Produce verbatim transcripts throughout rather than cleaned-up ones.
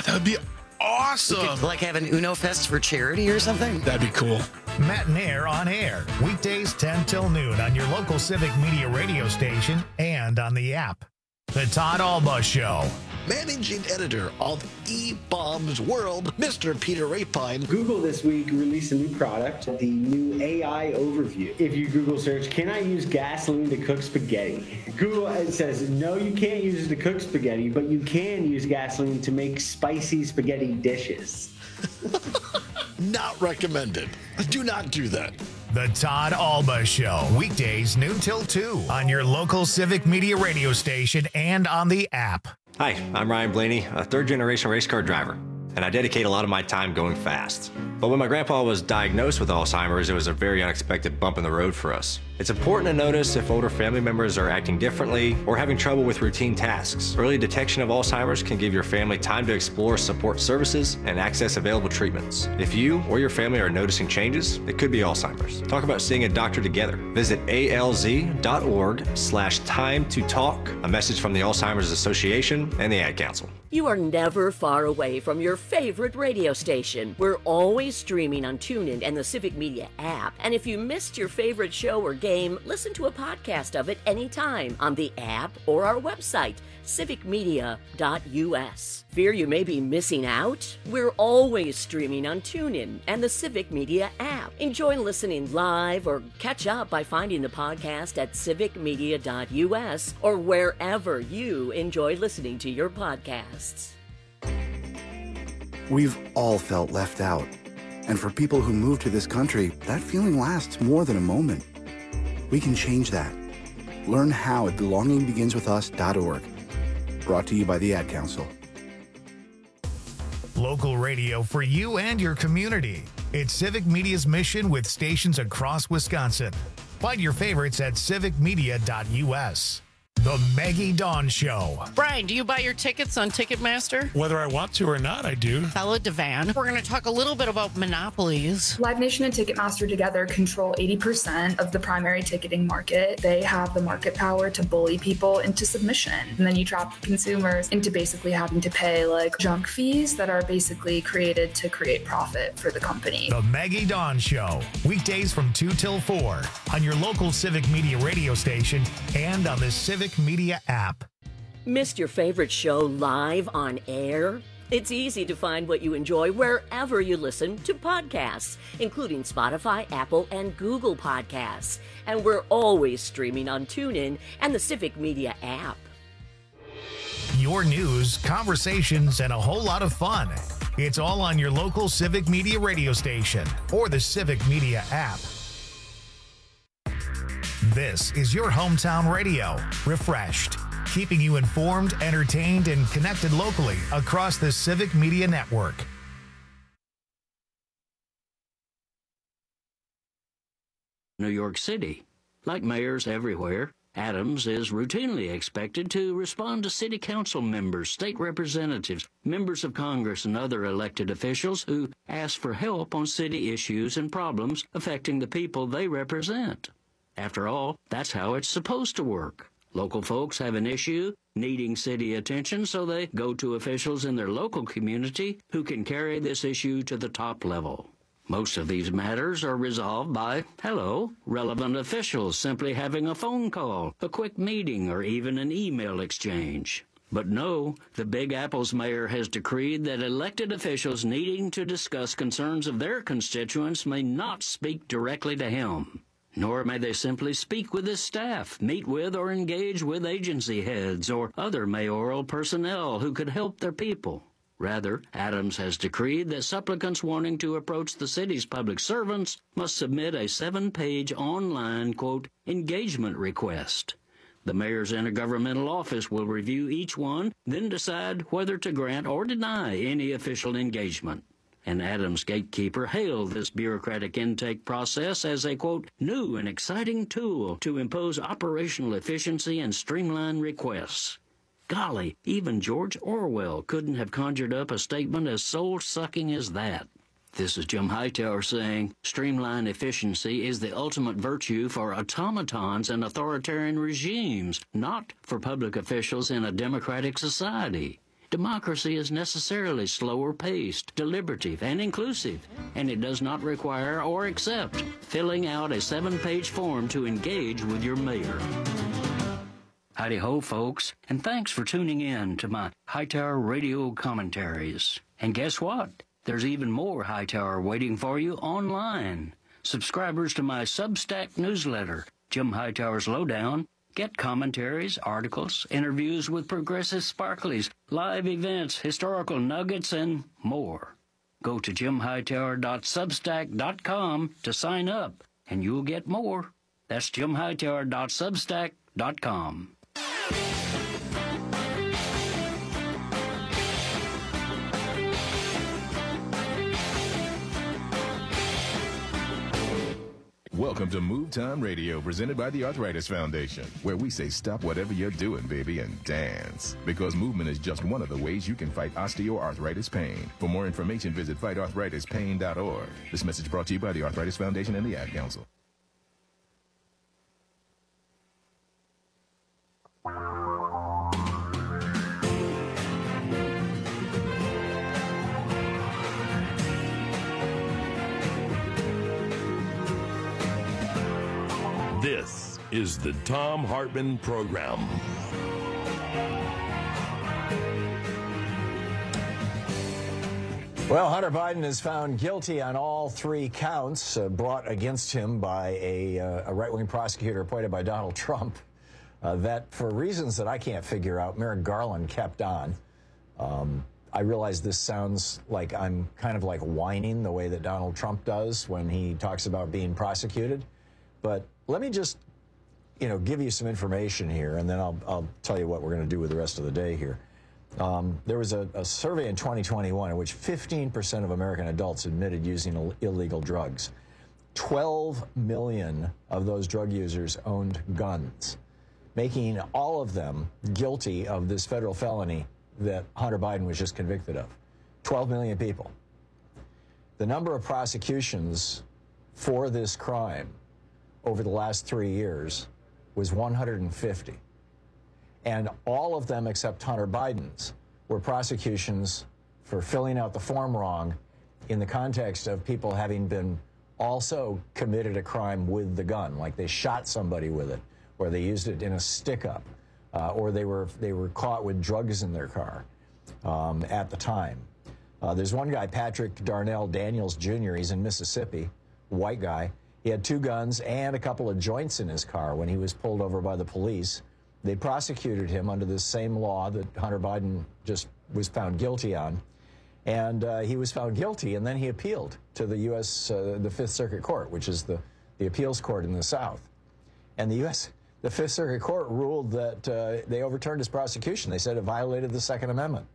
that would be awesome. We could, like have an Uno Fest for charity or something. That'd be cool. Matt and Air on air, weekdays ten till noon on your local Civic Media radio station and on the app. The Todd Alba Show. Managing editor of E-Bombs World, Mister Peter Rapine. Google this week released a new product, the new A I overview. If you Google search, can I use gasoline to cook spaghetti? Google it says, no, you can't use it to cook spaghetti, but you can use gasoline to make spicy spaghetti dishes. Not recommended. Do not do that. The Todd Alba Show, weekdays noon till two on your local Civic Media radio station and on the app. Hi, I'm Ryan Blaney, a third-generation race car driver, and I dedicate a lot of my time going fast. But when my grandpa was diagnosed with Alzheimer's, it was a very unexpected bump in the road for us. It's important to notice if older family members are acting differently or having trouble with routine tasks. Early detection of Alzheimer's can give your family time to explore support services and access available treatments. If you or your family are noticing changes, it could be Alzheimer's. Talk about seeing a doctor together. Visit alz.org slash time to talk. A message from the Alzheimer's Association and the Ad Council. You are never far away from your favorite radio station. We're always streaming on TuneIn and the Civic Media app. And if you missed your favorite show or game, listen to a podcast of it anytime on the app or our website, civic media dot u s. Fear you may be missing out? We're always streaming on TuneIn and the Civic Media app. Enjoy listening live or catch up by finding the podcast at civic media dot u s or wherever you enjoy listening to your podcasts. We've all felt left out. And for people who move to this country, that feeling lasts more than a moment. We can change that. Learn how at belonging begins with us dot org. Brought to you by the Ad Council. Local radio for you and your community. It's Civic Media's mission with stations across Wisconsin. Find your favorites at civic media dot u s. The Maggie Dawn Show. Brian, do you buy your tickets on Ticketmaster? Whether I want to or not, I do. Hello, Devan. We're going to talk a little bit about monopolies. Live Nation and Ticketmaster together control eighty percent of the primary ticketing market. They have the market power to bully people into submission. And then you trap consumers into basically having to pay like junk fees that are basically created to create profit for the company. The Maggie Dawn Show. Weekdays from two till four on your local Civic Media radio station and on the Civic Media app. Missed your favorite show live on air? It's easy to find what you enjoy wherever you listen to podcasts, including Spotify, Apple, and Google Podcasts. And we're always streaming on TuneIn and the Civic Media app. Your news, conversations, and a whole lot of fun. It's all on your local Civic Media radio station or the Civic Media app. This is your hometown radio, refreshed, keeping you informed, entertained, and connected locally across the Civic Media Network. New York City. Like mayors everywhere, Adams is routinely expected to respond to city council members, state representatives, members of Congress, and other elected officials who ask for help on city issues and problems affecting the people they represent. After all, that's how it's supposed to work. Local folks have an issue needing city attention, so they go to officials in their local community who can carry this issue to the top level. Most of these matters are resolved by, hello, relevant officials simply having a phone call, a quick meeting, or even an email exchange. But no, the Big Apple's mayor has decreed that elected officials needing to discuss concerns of their constituents may not speak directly to him. Nor may they simply speak with his staff, meet with or engage with agency heads or other mayoral personnel who could help their people. Rather, Adams has decreed that supplicants wanting to approach the city's public servants must submit a seven-page online, quote, engagement request. The mayor's intergovernmental office will review each one, then decide whether to grant or deny any official engagement. And Adams' gatekeeper hailed this bureaucratic intake process as a, quote, new and exciting tool to impose operational efficiency and streamline requests. Golly, even George Orwell couldn't have conjured up a statement as soul-sucking as that. This is Jim Hightower saying, streamline efficiency is the ultimate virtue for automatons and authoritarian regimes, not for public officials in a democratic society. Democracy is necessarily slower paced, deliberative, and inclusive, and it does not require or accept filling out a seven-page form to engage with your mayor. Howdy ho, folks, and thanks for tuning in to my Hightower Radio commentaries. And guess what? There's even more Hightower waiting for you online. Subscribers to my Substack newsletter, Jim Hightower's Lowdown, get commentaries, articles, interviews with progressive sparklies, live events, historical nuggets, and more. Go to jim hightower dot substack dot com to sign up, and you'll get more. That's jim hightower dot substack dot com. Welcome to Move Time Radio, presented by the Arthritis Foundation, where we say stop whatever you're doing, baby, and dance. Because movement is just one of the ways you can fight osteoarthritis pain. For more information, visit fight arthritis pain dot org. This message brought to you by the Arthritis Foundation and the Ad Council. This is the Thom Hartmann Program. Well, Hunter Biden is found guilty on all three counts uh, brought against him by a, uh, a right-wing prosecutor appointed by Donald Trump uh, that, for reasons that I can't figure out, Merrick Garland kept on. Um, I realize this sounds like I'm kind of like whining the way that Donald Trump does when he talks about being prosecuted. But let me just, you know, give you some information here, and then I'll, I'll tell you what we're going to do with the rest of the day here. Um, there was a, a survey in twenty twenty-one in which fifteen percent of American adults admitted using Ill- illegal drugs. twelve million of those drug users owned guns, making all of them guilty of this federal felony that Hunter Biden was just convicted of. twelve million people. The number of prosecutions for this crime over the last three years was one hundred fifty. And all of them except Hunter Biden's were prosecutions for filling out the form wrong in the context of people having been also committed a crime with the gun, like they shot somebody with it, or they used it in a stick-up, uh, or they were they were caught with drugs in their car um, at the time. Uh, there's one guy, Patrick Darnell Daniels Junior He's in Mississippi, white guy. He had two guns and a couple of joints in his car when he was pulled over by the police. They prosecuted him under this same law that Hunter Biden just was found guilty on. And uh, he was found guilty, and then he appealed to the U S, uh, the Fifth Circuit Court, which is the, the appeals court in the South. And the U S, the Fifth Circuit Court ruled that uh, they overturned his prosecution. They said it violated the Second Amendment.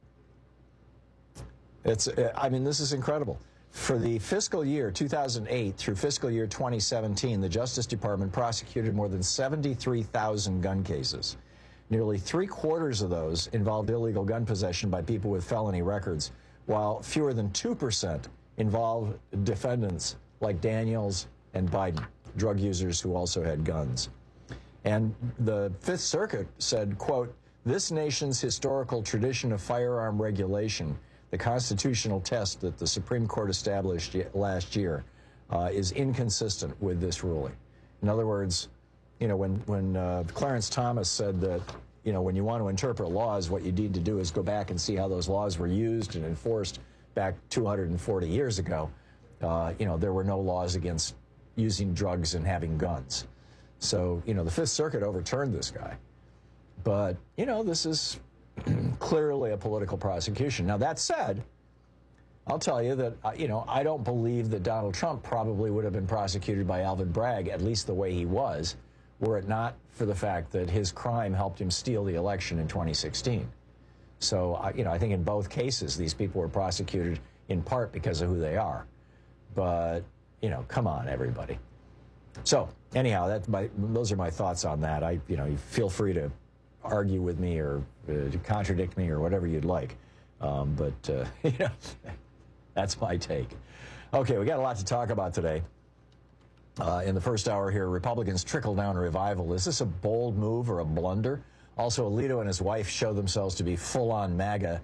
It's, I mean, this is incredible. For the fiscal year two thousand eight through fiscal year twenty seventeen, the Justice Department prosecuted more than seventy-three thousand gun cases. Nearly three quarters of those involved illegal gun possession by people with felony records, while fewer than two percent involved defendants like Daniels and Biden, drug users who also had guns. And the Fifth Circuit said, quote, "This nation's historical tradition of firearm regulation, the constitutional test that the Supreme Court established last year, uh, is inconsistent with this ruling." In other words, you know, when, when uh, Clarence Thomas said that, you know, when you want to interpret laws, what you need to do is go back and see how those laws were used and enforced back two hundred forty years ago. Uh, you know, there were no laws against using drugs and having guns. So, you know, the Fifth Circuit overturned this guy. But, you know, this is clearly a political prosecution. Now, that said, I'll tell you that, uh, you know, I don't believe that Donald Trump probably would have been prosecuted by Alvin Bragg, at least the way he was, were it not for the fact that his crime helped him steal the election in twenty sixteen. So, uh, you know, I think in both cases, these people were prosecuted in part because of who they are. But, you know, come on, everybody. So, anyhow, that's my, those are my thoughts on that. I, you know, you feel free to argue with me or uh, to contradict me or whatever you'd like. Um, but, uh, you know, that's my take. Okay, we got a lot to talk about today. Uh, in the first hour here, Republicans trickle-down revival. Is this a bold move or a blunder? Also, Alito and his wife show themselves to be full-on MAGA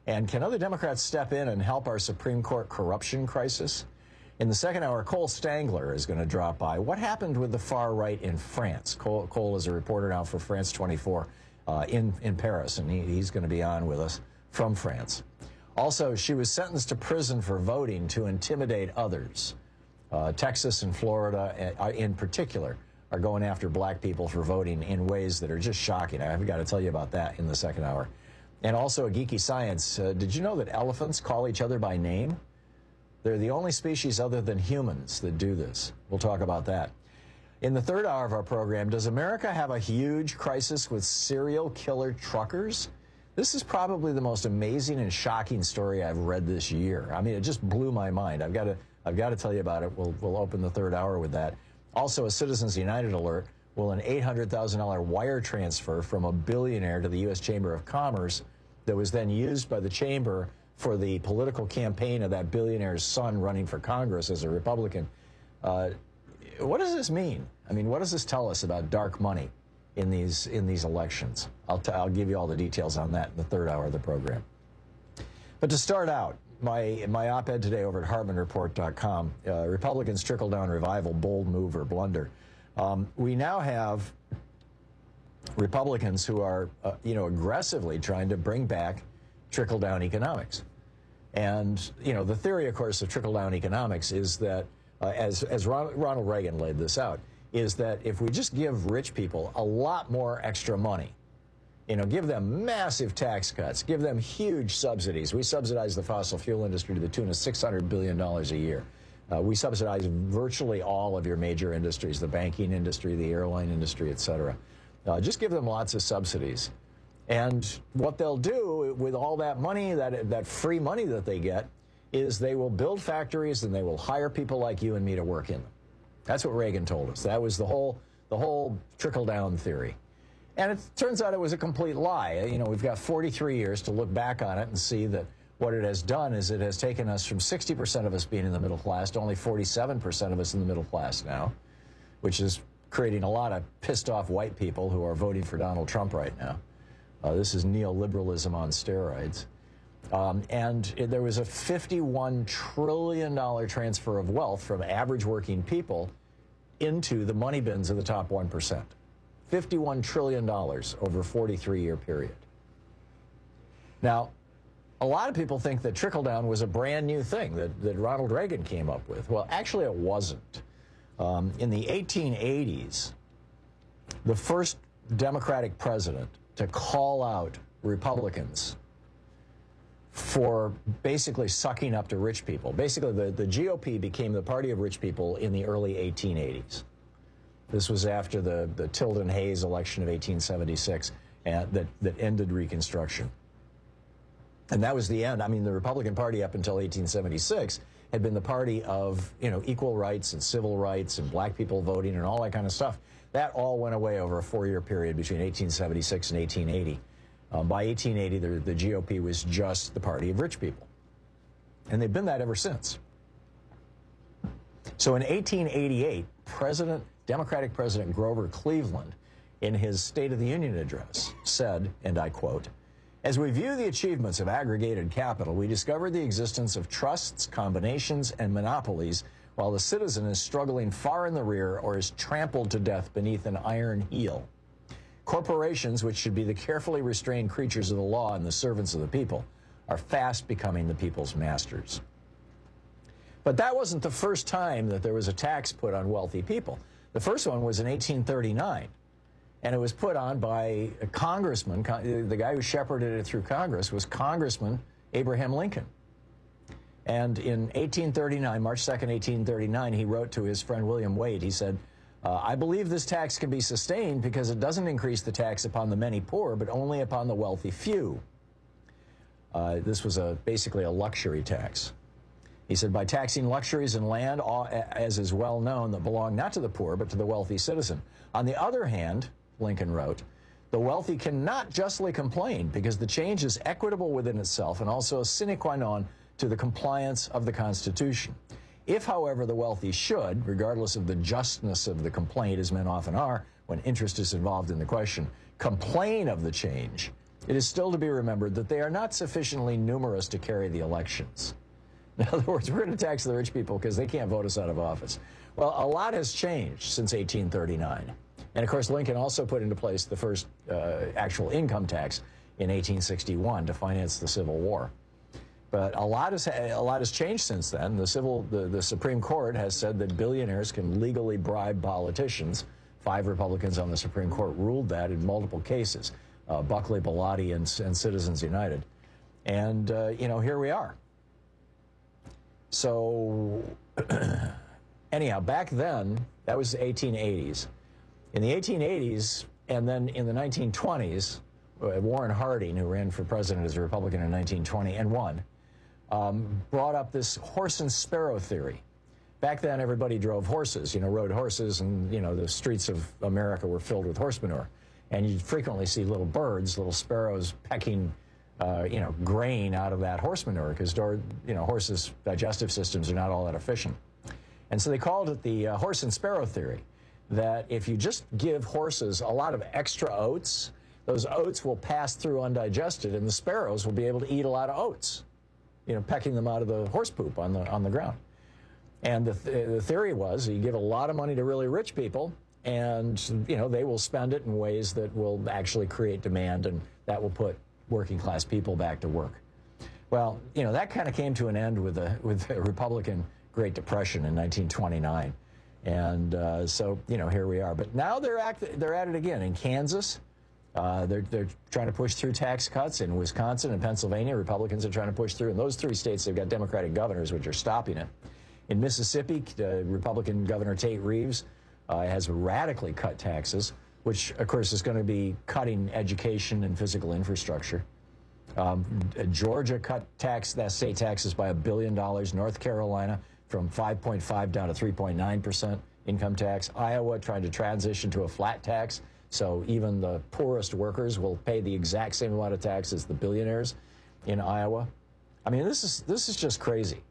And can other Democrats step in and help our Supreme Court corruption crisis? In the second hour, Cole Stangler is going to drop by. What happened with the far right in France? Cole, Cole is a reporter now for France twenty-four uh, in, in Paris, and he, he's going to be on with us from France. Also, she was sentenced to prison for voting to intimidate others. Uh, Texas and Florida, uh, in particular, are going after black people for voting in ways that are just shocking. I've got to tell you about that in the second hour. And also a geeky science. Uh, did you know that elephants call each other by name? They're the only species other than humans that do this. We'll talk about that. In the third hour of our program, does America have a huge crisis with serial killer truckers? This is probably the most amazing and shocking story I've read this year. I mean, it just blew my mind. I've got to, I've got to tell you about it. We'll, we'll open the third hour with that. Also, a Citizens United alert. Will an eight hundred thousand dollar wire transfer from a billionaire to the U S Chamber of Commerce that was then used by the Chamber for the political campaign of that billionaire's son running for Congress as a Republican, uh, what does this mean? I mean, what does this tell us about dark money in these in these elections? I'll, t I'll give you all the details on that in the third hour of the program. But to start out, my, my op-ed today over at Hartman Report dot com, uh, Republicans trickle-down revival, bold move or blunder. Um, we now have Republicans who are, uh, you know, aggressively trying to bring back trickle-down economics. And, you know, the theory, of course, of trickle-down economics is that, uh, as, as Ron Ronald Reagan laid this out, is that if we just give rich people a lot more extra money, you know, give them massive tax cuts, give them huge subsidies. We subsidize the fossil fuel industry to the tune of six hundred billion dollars a year. Uh, we subsidize virtually all of your major industries, the banking industry, the airline industry, et cetera. Uh, just give them lots of subsidies. And what they'll do with all that money, that, that free money that they get, is they will build factories and they will hire people like you and me to work in them. That's what Reagan told us. That was the whole, the whole trickle-down theory. And it turns out it was a complete lie. You know, we've got forty-three years to look back on it and see that what it has done is it has taken us from sixty percent of us being in the middle class to only forty-seven percent of us in the middle class now, which is creating a lot of pissed-off white people who are voting for Donald Trump right now. Uh, this is neoliberalism on steroids. Um, and it, there was a fifty-one trillion dollar transfer of wealth from average working people into the money bins of the top one percent. fifty-one trillion dollars over a forty-three year period. Now, a lot of people think that trickle-down was a brand new thing that, that Ronald Reagan came up with. Well, actually, it wasn't. Um, in the eighteen eighties, the first Democratic president to call out Republicans for basically sucking up to rich people. Basically, the, the G O P became the party of rich people in the early eighteen eighties. This was after the, the Tilden Hayes election of eighteen seventy-six and that, that ended Reconstruction. And that was the end. I mean, the Republican Party up until eighteen seventy-six had been the party of, you know, equal rights and civil rights and black people voting and all that kind of stuff. That all went away over a four-year period between eighteen seventy-six and eighteen eighty. Um, by eighteen eighty, the, the G O P was just the party of rich people. And they've been that ever since. So in eighteen eighty-eight, President, Democratic President Grover Cleveland, in his State of the Union address, said, and I quote, "As we view the achievements of aggregated capital, we discover the existence of trusts, combinations, and monopolies, while the citizen is struggling far in the rear or is trampled to death beneath an iron heel. Corporations, which should be the carefully restrained creatures of the law and the servants of the people, are fast becoming the people's masters." But that wasn't the first time that there was a tax put on wealthy people. The first one was in eighteen thirty-nine. And it was put on by a congressman. The guy who shepherded it through Congress was Congressman Abraham Lincoln. And in eighteen thirty-nine, March second, eighteen thirty-nine, he wrote to his friend William Wade, he said, uh, I believe this tax can be sustained because it doesn't increase the tax upon the many poor, but only upon the wealthy few. Uh, this was a, basically a luxury tax. He said, by taxing luxuries and land, all, as is well known, that belong not to the poor, but to the wealthy citizen. On the other hand, Lincoln wrote, the wealthy cannot justly complain because the change is equitable within itself and also a sine qua non to the compliance of the Constitution. If, however, the wealthy should, regardless of the justness of the complaint, as men often are when interest is involved in the question, complain of the change, It is still to be remembered that they are not sufficiently numerous to carry the elections. In other words, we're going to tax the rich people because they can't vote us out of office. Well, a lot has changed since eighteen thirty-nine. And, of course, Lincoln also put into place the first uh, actual income tax in eighteen sixty-one to finance the Civil War. But a lot has a lot has changed since then. The civil the, the Supreme Court has said that billionaires can legally bribe politicians. Five Republicans on the Supreme Court ruled that in multiple cases, uh, Buckley, Bellotti, and, and Citizens United. And, uh, you know, here we are. So, anyhow, back then, that was the eighteen eighties. In the eighteen eighties, and then in the nineteen twenties, uh, Warren Harding, who ran for president as a Republican in nineteen twenty and won, um, brought up this horse and sparrow theory. Back then, everybody drove horses, you know, rode horses, and, you know, the streets of America were filled with horse manure. And you'd frequently see little birds, little sparrows pecking, uh, you know, grain out of that horse manure, because, you know, horses' digestive systems are not all that efficient. And so they called it the uh, horse and sparrow theory, that if you just give horses a lot of extra oats, those oats will pass through undigested, and the sparrows will be able to eat a lot of oats, you know, pecking them out of the horse poop on the, on the ground. And the, th the theory was you give a lot of money to really rich people, and, you know, they will spend it in ways that will actually create demand, and that will put working class people back to work. Well, you know, that kind of came to an end with the, with the Republican Great Depression in nineteen twenty-nine. And uh, so, you know, here we are. But now they're, act they're at it again. In Kansas, uh, they're, they're trying to push through tax cuts. In Wisconsin and Pennsylvania, Republicans are trying to push through. In those three states, they've got Democratic governors, which are stopping it. In Mississippi, uh, Republican Governor Tate Reeves uh, has radically cut taxes, which, of course, is going to be cutting education and physical infrastructure. Um, Georgia cut tax, that state taxes by a billion dollars. North Carolina from five point five down to three point nine percent income tax. Iowa trying to transition to a flat tax, so even the poorest workers will pay the exact same amount of tax as the billionaires in Iowa. I mean, this is this is just crazy.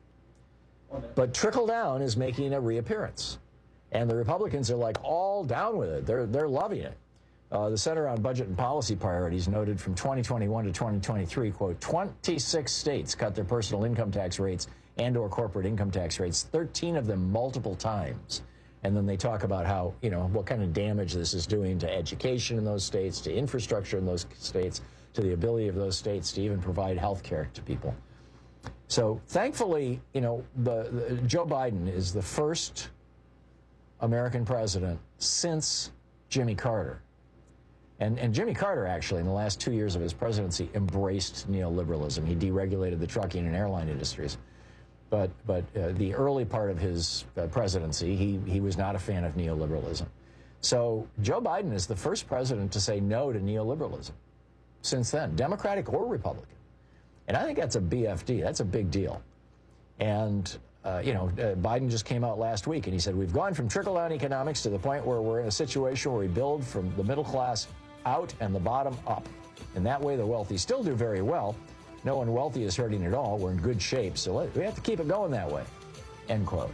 But trickle down is making a reappearance, and the Republicans are like all down with it. They're they're loving it. Uh, the Center on Budget and Policy Priorities noted from twenty twenty-one to twenty twenty-three, quote, twenty-six states cut their personal income tax rates and or corporate income tax rates, thirteen of them multiple times. And then they talk about how, you know, what kind of damage this is doing to education in those states, to infrastructure in those states, to the ability of those states to even provide health care to people. So thankfully, you know, the, the, Joe Biden is the first American president since Jimmy Carter. And, and Jimmy Carter, actually, in the last two years of his presidency, embraced neoliberalism. He deregulated the trucking and airline industries. But, but uh, the early part of his uh, presidency, he, he was not a fan of neoliberalism. So Joe Biden is the first president to say no to neoliberalism since then, Democratic or Republican. And I think that's a B F D. That's a big deal. And, uh, you know, uh, Biden just came out last week and he said, we've gone from trickle-down economics to the point where we're in a situation where we build from the middle class out and the bottom up. And that way the wealthy still do very well. No one wealthy is hurting at all. We're in good shape. So let, we have to keep it going that way, end quote.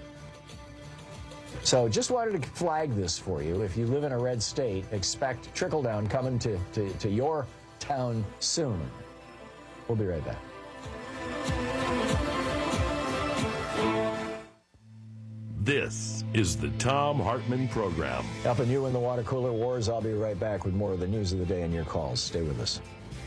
So just wanted to flag this for you. If you live in a red state, expect trickle-down coming to, to, to your town soon. We'll be right back. This is the Thom Hartmann Program. Helping you in the water cooler wars. I'll be right back with more of the news of the day and your calls. Stay with us.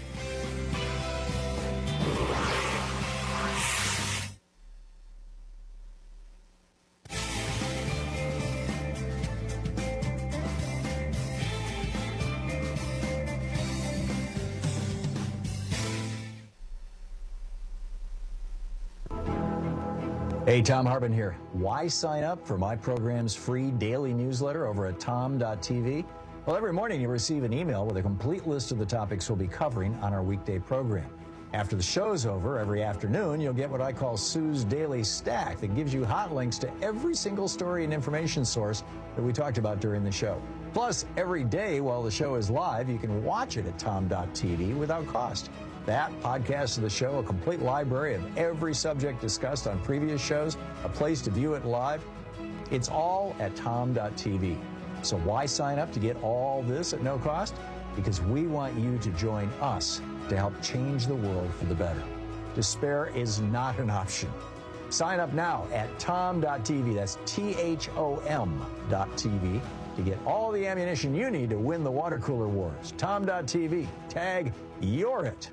Hey, Thom Hartmann here. Why sign up for my program's free daily newsletter over at tom dot t v? Well, every morning you receive an email with a complete list of the topics we'll be covering on our weekday program. After the show's over, every afternoon, you'll get what I call Sue's Daily Stack that gives you hot links to every single story and information source that we talked about during the show. Plus, every day while the show is live, you can watch it at tom dot t v without cost. That, podcast of the show, a complete library of every subject discussed on previous shows, a place to view it live. It's all at tom dot t v. So why sign up to get all this at no cost? because we want you to join us to help change the world for the better. Despair is not an option. Sign up now at tom dot t v. That's T H O M dot T V to get all the ammunition you need to win the water cooler wars. tom dot T V. Tag You're It.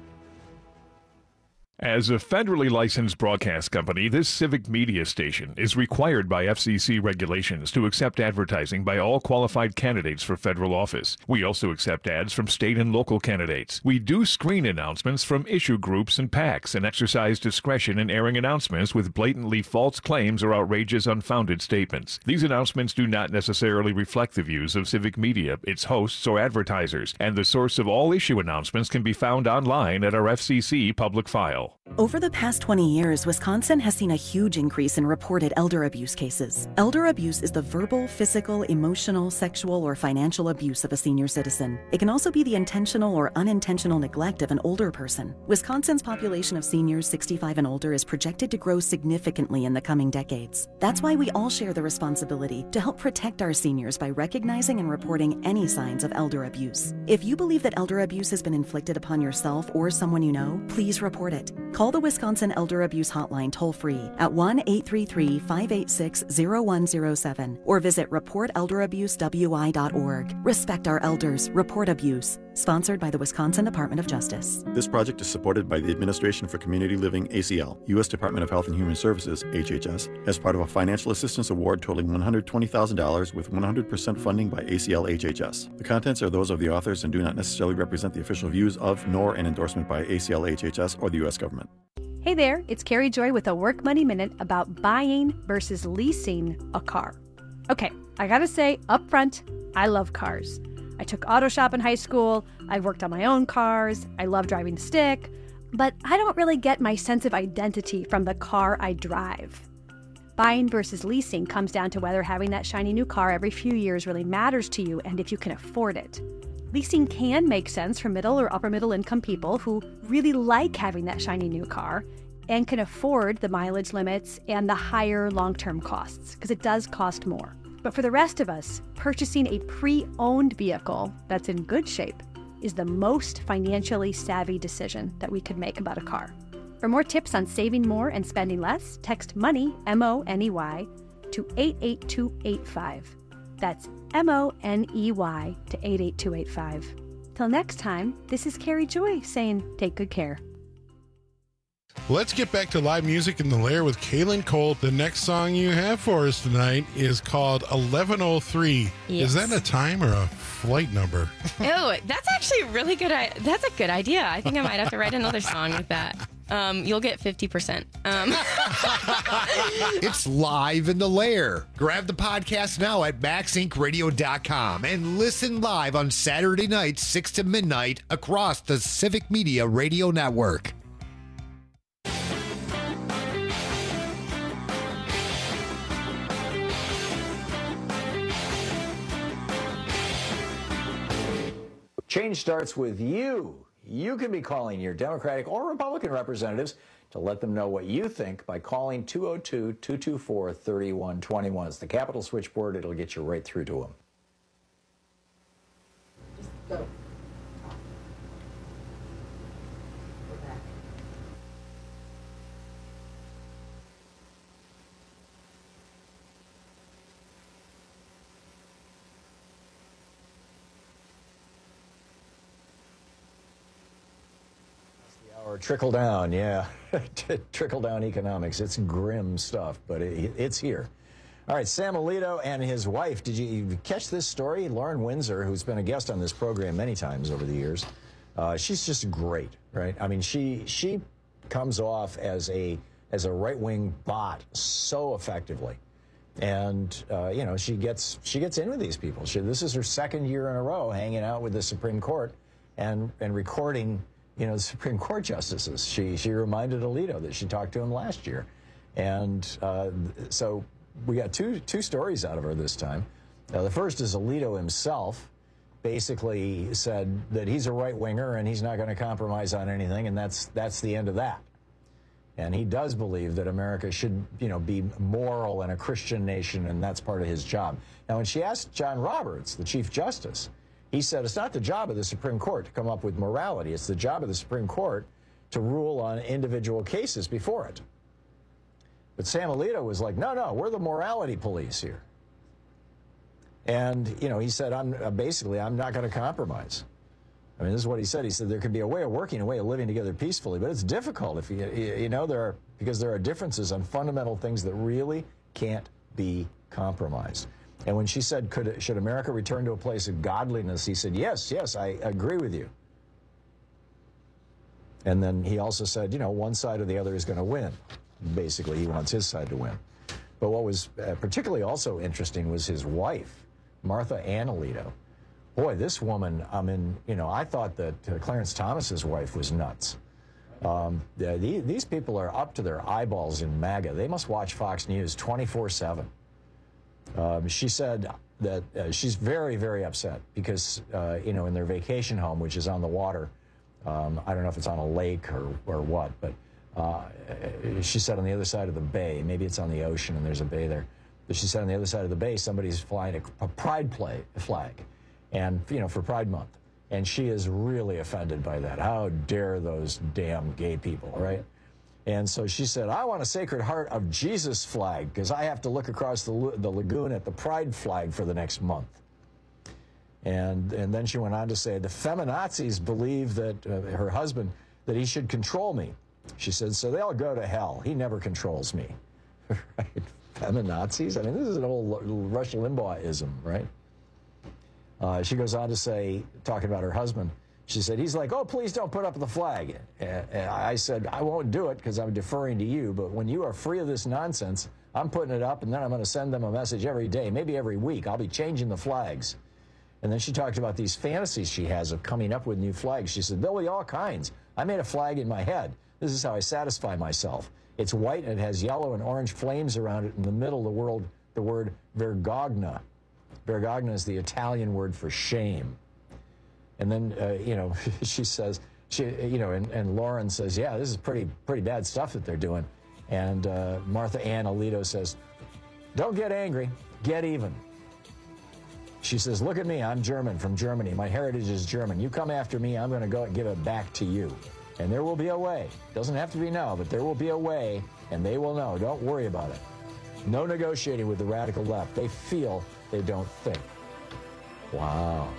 As a federally licensed broadcast company, this civic media station is required by F C C regulations to accept advertising by all qualified candidates for federal office. We also accept ads from state and local candidates. We do screen announcements from issue groups and PACs and exercise discretion in airing announcements with blatantly false claims or outrageous, unfounded statements. These announcements do not necessarily reflect the views of civic media, its hosts, or advertisers, and the source of all issue announcements can be found online at our F C C public file. Over the past twenty years, Wisconsin has seen a huge increase in reported elder abuse cases. Elder abuse is the verbal, physical, emotional, sexual, or financial abuse of a senior citizen. It can also be the intentional or unintentional neglect of an older person. Wisconsin's population of seniors sixty-five and older is projected to grow significantly in the coming decades. That's why we all share the responsibility to help protect our seniors by recognizing and reporting any signs of elder abuse. If you believe that elder abuse has been inflicted upon yourself or someone you know, please report it. Call the Wisconsin Elder Abuse Hotline toll-free at one eight three three, five eight six, zero one zero seven or visit report elder abuse w i dot org. Respect our elders. Report abuse. Sponsored by the Wisconsin Department of Justice. This project is supported by the Administration for Community Living, A C L, U S Department of Health and Human Services, H H S, as part of a financial assistance award totaling one hundred twenty thousand dollars with one hundred percent funding by A C L H H S. The contents are those of the authors and do not necessarily represent the official views of, nor an endorsement by A C L H H S or the U S government. Hey there, it's Carrie Joy with a Work Money Minute about buying versus leasing a car. Okay, I gotta say up front, I love cars. I took auto shop in high school, I've worked on my own cars, I love driving the stick, but I don't really get my sense of identity from the car I drive. Buying versus leasing comes down to whether having that shiny new car every few years really matters to you and if you can afford it. Leasing can make sense for middle or upper middle income people who really like having that shiny new car and can afford the mileage limits and the higher long-term costs, because it does cost more. But for the rest of us, purchasing a pre-owned vehicle that's in good shape is the most financially savvy decision that we could make about a car. For more tips on saving more and spending less, text MONEY, M O N E Y, to eight eight two eight five. That's M O N E Y to eight eight two eight five. Till next time, this is Carrie Joy saying take good care. Let's get back to live music in the Lair with Kaylin Colt. The next song you have for us tonight is called eleven oh three. Yes. Is that a time or a flight number? Oh, that's actually a really good. I- that's a good idea. I think I might have to write another song with that. Um, you'll get fifty percent. Um. It's live in the Lair. Grab the podcast now at max inc radio dot com and listen live on Saturday nights, six to midnight, across the Civic Media Radio Network. Change starts with you. You can be calling your Democratic or Republican representatives to let them know what you think by calling two oh two, two two four, three one two one. It's the Capitol switchboard. It'll get you right through to them. Go. Or trickle down, yeah. Trickle down economics. It's grim stuff, but it, it's here. All right, Sam Alito and his wife. Did you catch this story? Lauren Windsor, who's been a guest on this program many times over the years. Uh, she's just great, right? I mean, she she comes off as a as a right-wing bot so effectively. And, uh, you know, she gets she gets in with these people. She, this is her second year in a row hanging out with the Supreme Court and, and recording, you know, the Supreme Court justices. She she reminded Alito that she talked to him last year. And uh, so we got two two stories out of her this time. Uh, the first is Alito himself basically said that he's a right-winger and he's not going to compromise on anything, and that's that's the end of that. And he does believe that America should, you know, be moral and a Christian nation, and that's part of his job. Now, when she asked John Roberts, the Chief Justice, he He said it's not the job of the Supreme Court to come up with morality. It's the job of the Supreme Court to rule on individual cases before it. But Sam Alito was like, no, no, we're the morality police here. And, you know, he said, I'm uh, basically, I'm not going to compromise. I mean, this is what he said. He said there could be a way of working, a way of living together peacefully, but it's difficult if you, you know, there are, because there are differences on fundamental things that really can't be compromised. And when she said, could, should America return to a place of godliness, he said, yes, yes, I agree with you. And then he also said, you know, one side or the other is going to win. Basically, he wants his side to win. But what was uh, particularly also interesting was his wife, Martha Ann Alito. Boy, this woman, I mean, you know, I thought that uh, Clarence Thomas's wife was nuts. Um, the, the, these people are up to their eyeballs in MAGA. They must watch Fox News twenty-four seven. Um, she said that uh, she's very, very upset because, uh, you know, in their vacation home, which is on the water, um, I don't know if it's on a lake or, or what, but uh, she said on the other side of the bay, maybe it's on the ocean and there's a bay there, but she said on the other side of the bay, somebody's flying a, a pride play, a flag, and, you know, for Pride Month. And she is really offended by that. How dare those damn gay people, right? And so she said, I want a Sacred Heart of Jesus flag because I have to look across the, the lagoon at the pride flag for the next month. And, and then she went on to say, the feminazis believe that, uh, her husband, that he should control me. She said, so they'll go to hell. He never controls me. Right? Feminazis? I mean, this is an old Rush Limbaugh-ism, right? Uh, she goes on to say, talking about her husband, she said, he's like, oh, please don't put up the flag. And I said, I won't do it because I'm deferring to you, but when you are free of this nonsense, I'm putting it up, and then I'm going to send them a message every day, maybe every week. I'll be changing the flags. And then she talked about these fantasies she has of coming up with new flags. She said, there'll be all kinds. I made a flag in my head. This is how I satisfy myself. It's white, and it has yellow and orange flames around it. In the middle, the word, the word vergogna. Vergogna is the Italian word for shame. And then, uh, you know, she says, she, you know, and, and Lauren says, yeah, this is pretty, pretty bad stuff that they're doing. And uh, Martha Ann Alito says, don't get angry, get even. She says, look at me, I'm German, from Germany. My heritage is German. You come after me, I'm going to go and give it back to you. And there will be a way. Doesn't have to be now, but there will be a way, and they will know. Don't worry about it. No negotiating with the radical left. They feel, they don't think. Wow.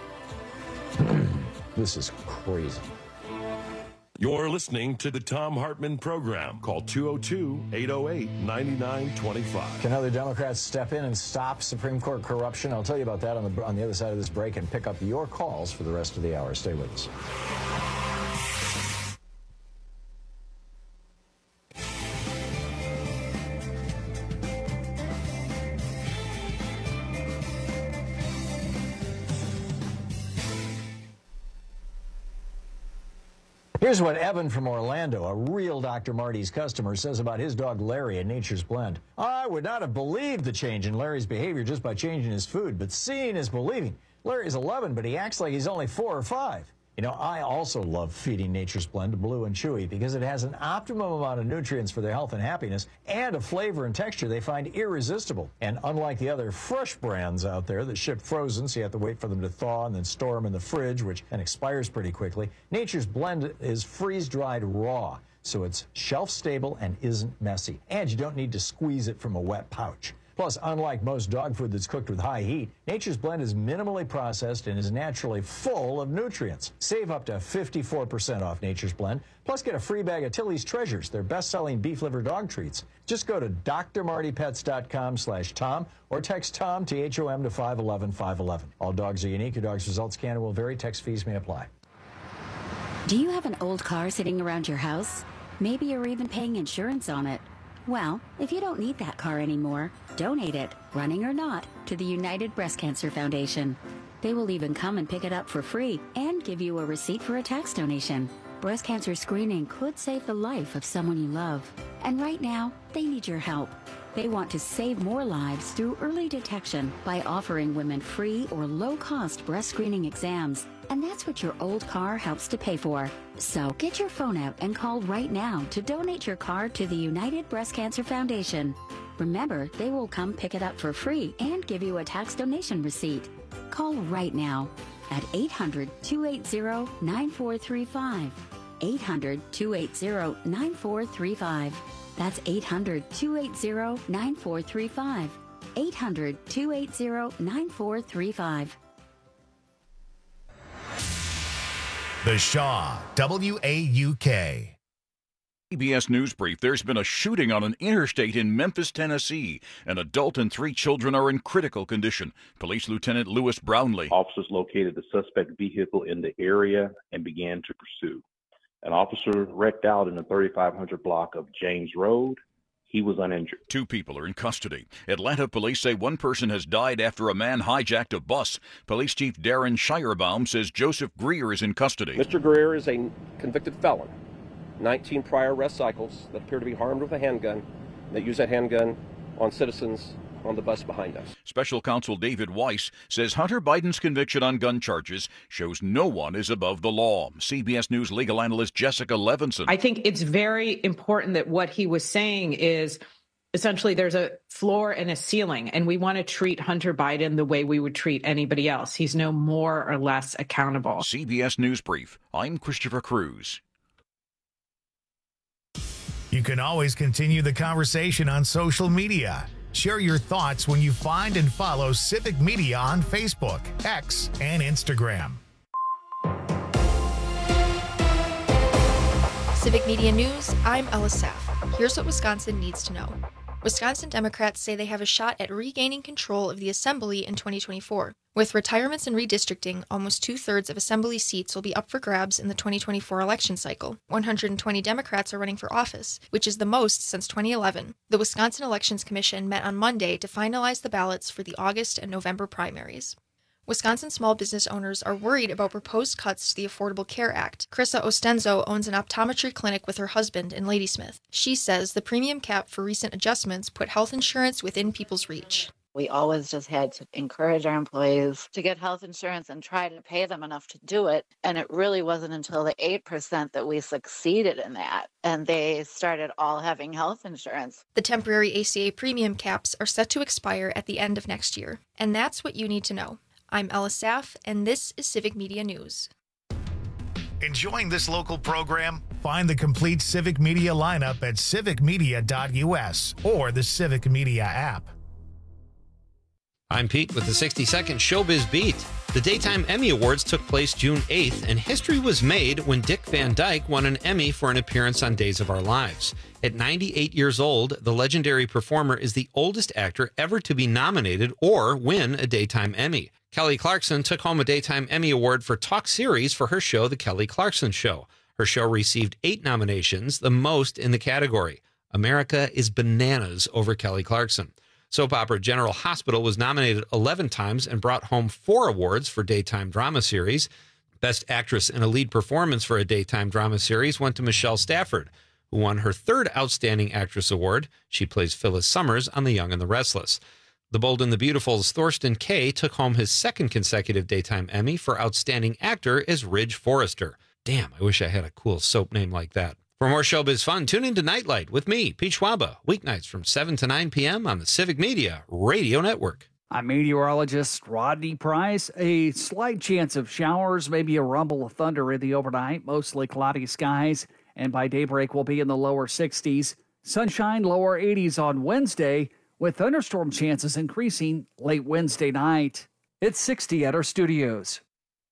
This is crazy. You're listening to the Thom Hartmann Program. Call two oh two, eight oh eight, nine nine two five. Can other Democrats step in and stop Supreme Court corruption? I'll tell you about that on the, on the other side of this break and pick up your calls for the rest of the hour. Stay with us. Here's what Evan from Orlando, a real Doctor Marty's customer, says about his dog Larry at Nature's Blend. I would not have believed the change in Larry's behavior just by changing his food, but seeing is believing. Larry is eleven, but he acts like he's only four or five. You know, I also love feeding Nature's Blend to Blue and Chewy because it has an optimum amount of nutrients for their health and happiness and a flavor and texture they find irresistible. And unlike the other fresh brands out there that ship frozen, so you have to wait for them to thaw and then store them in the fridge, which then expires pretty quickly, Nature's Blend is freeze-dried raw, so it's shelf-stable and isn't messy. And you don't need to squeeze it from a wet pouch. Plus, unlike most dog food that's cooked with high heat, Nature's Blend is minimally processed and is naturally full of nutrients. Save up to fifty-four percent off Nature's Blend, plus get a free bag of Tilly's Treasures, their best-selling beef liver dog treats. Just go to D R marty pets dot com slash Tom or text Tom, T H O M, to five one one, five one one. All dogs are unique. Your dog's results can and will vary. Text fees may apply. Do you have an old car sitting around your house? Maybe you're even paying insurance on it. Well, if you don't need that car anymore, donate it, running or not, to the United Breast Cancer Foundation. They will even come and pick it up for free and give you a receipt for a tax donation. Breast cancer screening could save the life of someone you love. And right now, they need your help. They want to save more lives through early detection by offering women free or low-cost breast screening exams. And that's what your old car helps to pay for. So get your phone out and call right now to donate your car to the United Breast Cancer Foundation. Remember, they will come pick it up for free and give you a tax donation receipt. Call right now. at eight hundred, two eight zero, nine four three five. eight hundred, two eight zero, nine four three five. That's eight hundred, two eight zero, nine four three five. eight hundred, two eight zero, nine four three five. The Shaw, W A U K. C B S News Brief. There's been a shooting on an interstate in Memphis, Tennessee. An adult and three children are in critical condition. Police Lieutenant Lewis Brownlee. Officers located the suspect vehicle in the area and began to pursue. An officer wrecked out in the thirty-five hundred block of James Road. He was uninjured. Two people are in custody. Atlanta police say one person has died after a man hijacked a bus. Police Chief Darren Shirebaum says Joseph Greer is in custody. Mister Greer is a convicted felon. nineteen prior arrest cycles that appear to be armed with a handgun, that use that handgun on citizens on the bus behind us. Special Counsel David Weiss says Hunter Biden's conviction on gun charges shows no one is above the law. C B S News legal analyst Jessica Levinson. I think it's very important that what he was saying is essentially there's a floor and a ceiling, and we want to treat Hunter Biden the way we would treat anybody else. He's no more or less accountable. C B S News Brief. I'm Christopher Cruz. You can always continue the conversation on social media. Share your thoughts when you find and follow Civic Media on Facebook, X, and Instagram. Civic Media News, I'm Ella Saff. Here's what Wisconsin needs to know. Wisconsin Democrats say they have a shot at regaining control of the Assembly in twenty twenty-four. With retirements and redistricting, almost two-thirds of Assembly seats will be up for grabs in the twenty twenty-four election cycle. one hundred twenty Democrats are running for office, which is the most since twenty eleven. The Wisconsin Elections Commission met on Monday to finalize the ballots for the August and November primaries. Wisconsin small business owners are worried about proposed cuts to the Affordable Care Act. Krissa Ostenzo owns an optometry clinic with her husband in Ladysmith. She says the premium cap for recent adjustments put health insurance within people's reach. We always just had to encourage our employees to get health insurance and try to pay them enough to do it. And it really wasn't until the eight percent that we succeeded in that. And they started all having health insurance. The temporary A C A premium caps are set to expire at the end of next year. And that's what you need to know. I'm Ella Saff, and this is Civic Media News. Enjoying this local program? Find the complete Civic Media lineup at civic media dot U S or the Civic Media app. I'm Pete with the sixty second Showbiz Beat. The Daytime Emmy Awards took place June eighth, and history was made when Dick Van Dyke won an Emmy for an appearance on Days of Our Lives. At ninety-eight years old, the legendary performer is the oldest actor ever to be nominated or win a Daytime Emmy. Kelly Clarkson took home a Daytime Emmy Award for Talk Series for her show, The Kelly Clarkson Show. Her show received eight nominations, the most in the category. America is bananas over Kelly Clarkson. Soap opera General Hospital was nominated eleven times and brought home four awards for Daytime Drama Series. Best Actress in a Lead Performance for a Daytime Drama Series went to Michelle Stafford, who won her third Outstanding Actress Award. She plays Phyllis Summers on The Young and the Restless. The Bold and the Beautiful's Thorsten Kaye took home his second consecutive Daytime Emmy for Outstanding Actor as Ridge Forrester. Damn, I wish I had a cool soap name like that. For more showbiz fun, tune in to Nightlight with me, Pete Schwaba, weeknights from seven to nine p.m. on the Civic Media Radio Network. I'm meteorologist Rodney Price. A slight chance of showers, maybe a rumble of thunder in the overnight, mostly cloudy skies, and by daybreak we'll be in the lower sixties. Sunshine, lower eighties on Wednesday, with thunderstorm chances increasing late Wednesday night. It's sixty at our studios.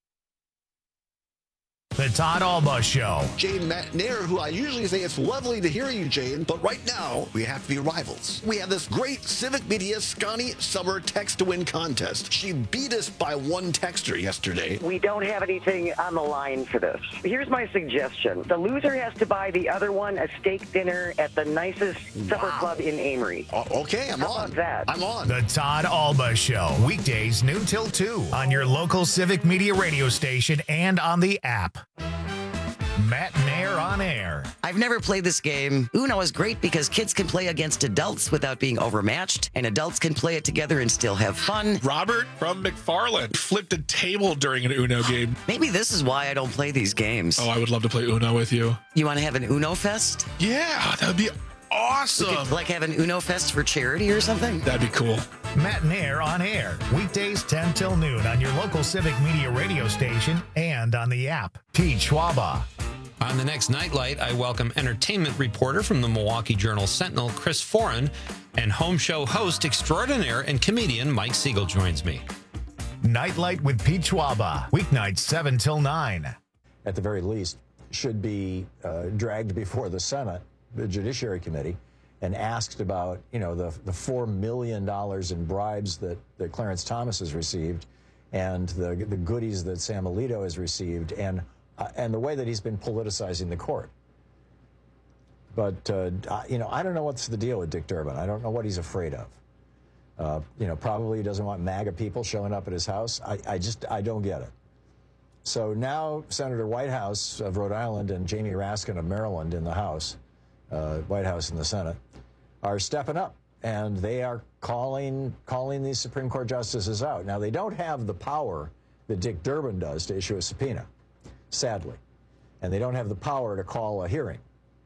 The Todd Alba Show. Jane Nair, who I usually say it's lovely to hear you, Jane, but right now we have to be rivals. We have this great Civic Media Scotty Summer Text to Win contest. She beat us by one texter yesterday. We don't have anything on the line for this. Here's my suggestion. The loser has to buy the other one a steak dinner at the nicest supper wow. club in Amory. Uh, okay, I'm How on. About that? I'm on. The Todd Alba Show. Weekdays noon till two on your local Civic Media radio station and on the app. Matt Nair on air. I've never played this game. Uno is great because kids can play against adults without being overmatched, and adults can play it together and still have fun. Robert from McFarland flipped a table during an Uno game. Maybe this is why I don't play these games. Oh, I would love to play Uno with you. You want to have an Uno Fest? Yeah, that would be awesome. We could, like have an Uno Fest for charity or something? That'd be cool. Matinaire on Air, weekdays ten till noon on your local Civic Media radio station and on the app. Pete Schwaba. On the next Nightlight, I welcome entertainment reporter from the Milwaukee Journal Sentinel, Chris Foran, and home show host extraordinaire and comedian Mike Siegel joins me. Nightlight with Pete Schwaba, weeknights seven till nine. At the very least, should be uh, dragged before the Senate, the Judiciary Committee, and asked about, you know, the, the four million dollars in bribes that, that Clarence Thomas has received and the, the goodies that Sam Alito has received and, uh, and the way that he's been politicizing the court. But, uh, you know, I don't know what's the deal with Dick Durbin. I don't know what he's afraid of. Uh, you know, probably he doesn't want MAGA people showing up at his house. I, I just, I don't get it. So now Senator Whitehouse of Rhode Island and Jamie Raskin of Maryland in the House, uh, White House in the Senate, are stepping up, and they are calling calling these Supreme Court justices out. Now, they don't have the power that Dick Durbin does to issue a subpoena, sadly, and they don't have the power to call a hearing.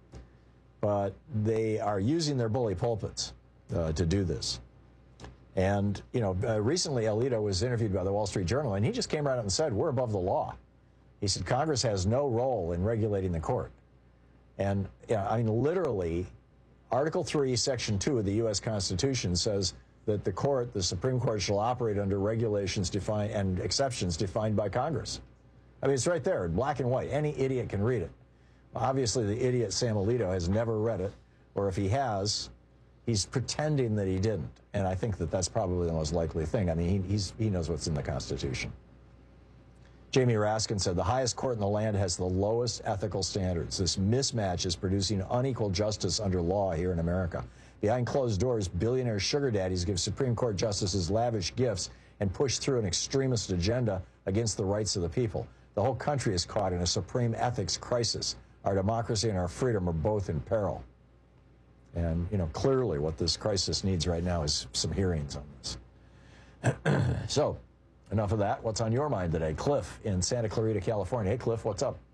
But they are using their bully pulpits uh, to do this. And, you know, uh, recently Alito was interviewed by the Wall Street Journal, and he just came right out and said, we're above the law. He said, Congress has no role in regulating the court. And, you know, I mean, literally, Article three, Section two of the U S Constitution says that the court, the Supreme Court, shall operate under regulations defined and exceptions defined by Congress. I mean, it's right there in black and white. Any idiot can read it. Obviously, the idiot Sam Alito has never read it, or if he has, he's pretending that he didn't. And I think that that's probably the most likely thing. I mean, he, he's, he knows what's in the Constitution. Jamie Raskin said, the highest court in the land has the lowest ethical standards. This mismatch is producing unequal justice under law here in America. Behind closed doors, billionaire sugar daddies give Supreme Court justices lavish gifts and push through an extremist agenda against the rights of the people. The whole country is caught in a supreme ethics crisis. Our democracy and our freedom are both in peril. And, you know, clearly what this crisis needs right now is some hearings on this. So, enough of that. What's on your mind today? Cliff in Santa Clarita, California. Hey, Cliff, what's up?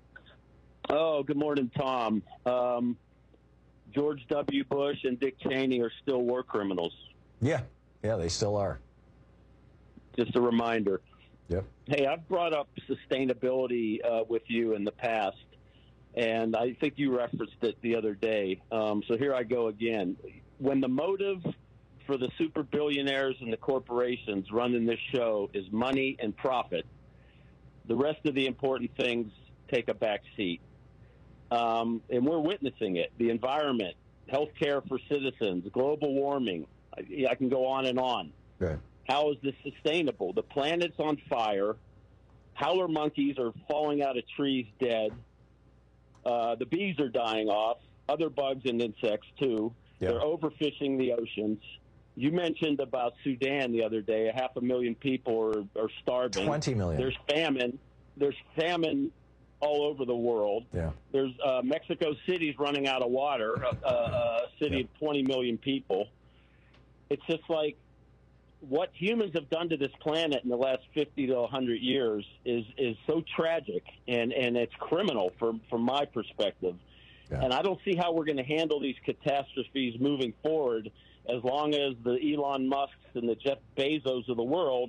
Oh, good morning, Tom. Um, George W. Bush and Dick Cheney are still war criminals. Yeah, yeah, they still are. Just a reminder. Yep. Hey, I've brought up sustainability uh, with you in the past, and I think you referenced it the other day. Um, so here I go again. When the motive for the super billionaires and the corporations running this show is money and profit, the rest of the important things take a back seat. Um, and we're witnessing it. The environment, health care for citizens, global warming. I, I can go on and on. Right. How is this sustainable? The planet's on fire. Howler monkeys are falling out of trees dead. Uh, the bees are dying off. Other bugs and insects, too. Yeah. They're overfishing the oceans. You mentioned about Sudan the other day. A half a million people are, are starving. twenty million. There's famine. There's famine all over the world. Yeah. There's uh, Mexico City's running out of water, uh, a city yeah. of twenty million people. It's just like what humans have done to this planet in the last fifty to one hundred years is, is so tragic, and, and it's criminal from, from my perspective. Yeah. And I don't see how we're going to handle these catastrophes moving forward as long as the Elon Musks and the Jeff Bezos of the world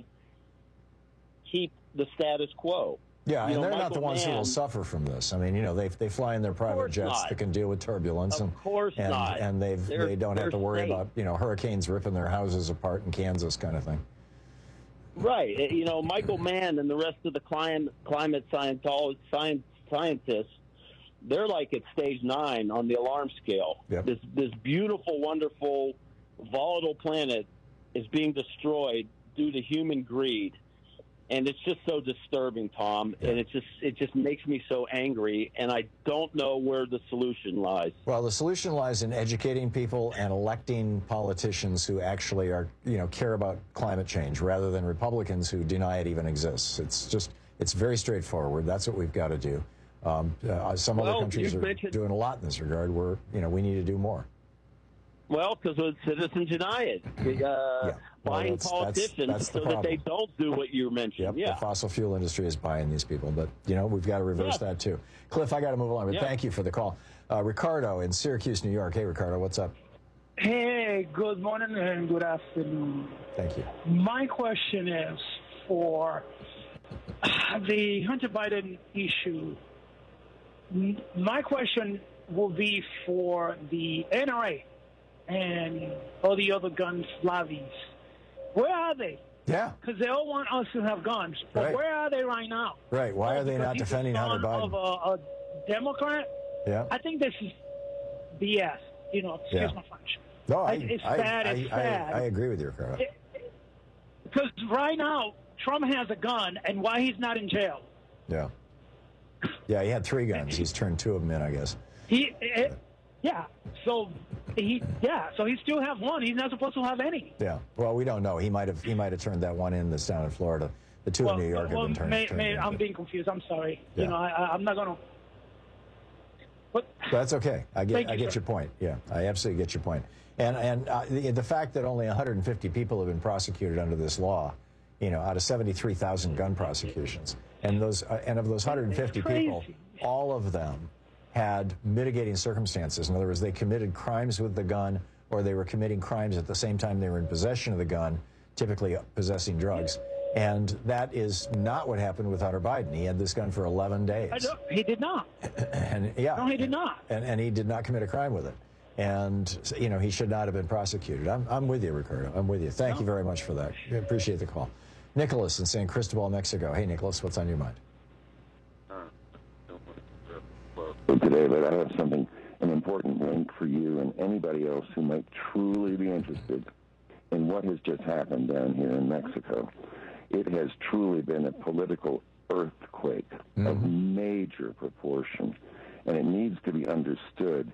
keep the status quo. Yeah, you and know, they're Michael not the ones Mann, who will suffer from this. I mean, you know, they they fly in their private jets not. that can deal with turbulence, Of and course and, not. and they've They're- they don't have they're to worry safe. about, you know, hurricanes ripping their houses apart in Kansas, kind of thing. Right. You know, Michael Mann and the rest of the climate, climate scientolo- science, scientists, they're like at stage nine on the alarm scale. Yep. This this beautiful, wonderful, volatile planet is being destroyed due to human greed. And it's just so disturbing, Tom, Yeah. and it just it just makes me so angry, and I don't know where the solution lies. Well, the solution lies in educating people and electing politicians who actually are, you know, care about climate change rather than Republicans who deny it even exists. It's just, it's very straightforward. That's what we've got to do. Um, uh, some Well, other countries you've are mentioned- doing a lot in this regard. We're, you know, we need to do more. Well, because Citizens United, uh, Well, buying that's- that's- politicians that's the so that they problem. don't do what you mentioned. Yep, yeah. the fossil fuel industry is buying these people, but, you know, we've got to reverse Yeah. that, too. Cliff, I got to move along, but Yeah. thank you for the call. Uh, Ricardo in Syracuse, New York. Hey, Ricardo, what's up? Hey, good morning and good afternoon. Thank you. My question is for the Hunter Biden issue. My question will be for the N R A and all the other gun lobbies. Where are they? Yeah. Because they all want us to have guns. But Right. where are they right now? Right. Why are they Because not he's defending the Hunter son Biden? Of a, a Democrat? Yeah. I think this is B S. You know, excuse Yeah. my French. No, I, It's I, bad, I, it's I, bad. I agree with you, Ricardo. Because right now, Trump has a gun, and why he's not in jail? Yeah. Yeah, he had three guns. He's turned two of them in, I guess. He, eh, yeah. So he, yeah. So he still have one. He's not supposed to have any. Yeah. Well, we don't know. He might have. He might have turned that one in that's down in Florida. The two well, in New York well, have been turned. may, turned may, in. I'm being confused. I'm sorry. Yeah. You know, I, I- I'm not gonna. But that's okay. I get. Thank I you, get sir. your point. Yeah, I absolutely get your point. And and uh, the, the fact that only one hundred fifty people have been prosecuted under this law, you know, out of seventy-three thousand gun prosecutions, and those uh, and of those one hundred fifty people, all of them had mitigating circumstances. In other words, they committed crimes with the gun, or they were committing crimes at the same time they were in possession of the gun, typically possessing drugs. And that is not what happened with Hunter Biden. He had this gun for eleven days. I don't, he did not. And yeah, No, he did not. and, and he did not commit a crime with it. And, you know, he should not have been prosecuted. I'm, I'm with you, Ricardo. I'm with you. Thank you very much for that. I appreciate the call. Nicholas in San Cristobal, Mexico. Hey, Nicholas, what's on your mind? Today, but I have something, an important link for you and anybody else who might truly be interested in what has just happened down here in Mexico. It has truly been a political earthquake mm-hmm. of major proportion, and it needs to be understood.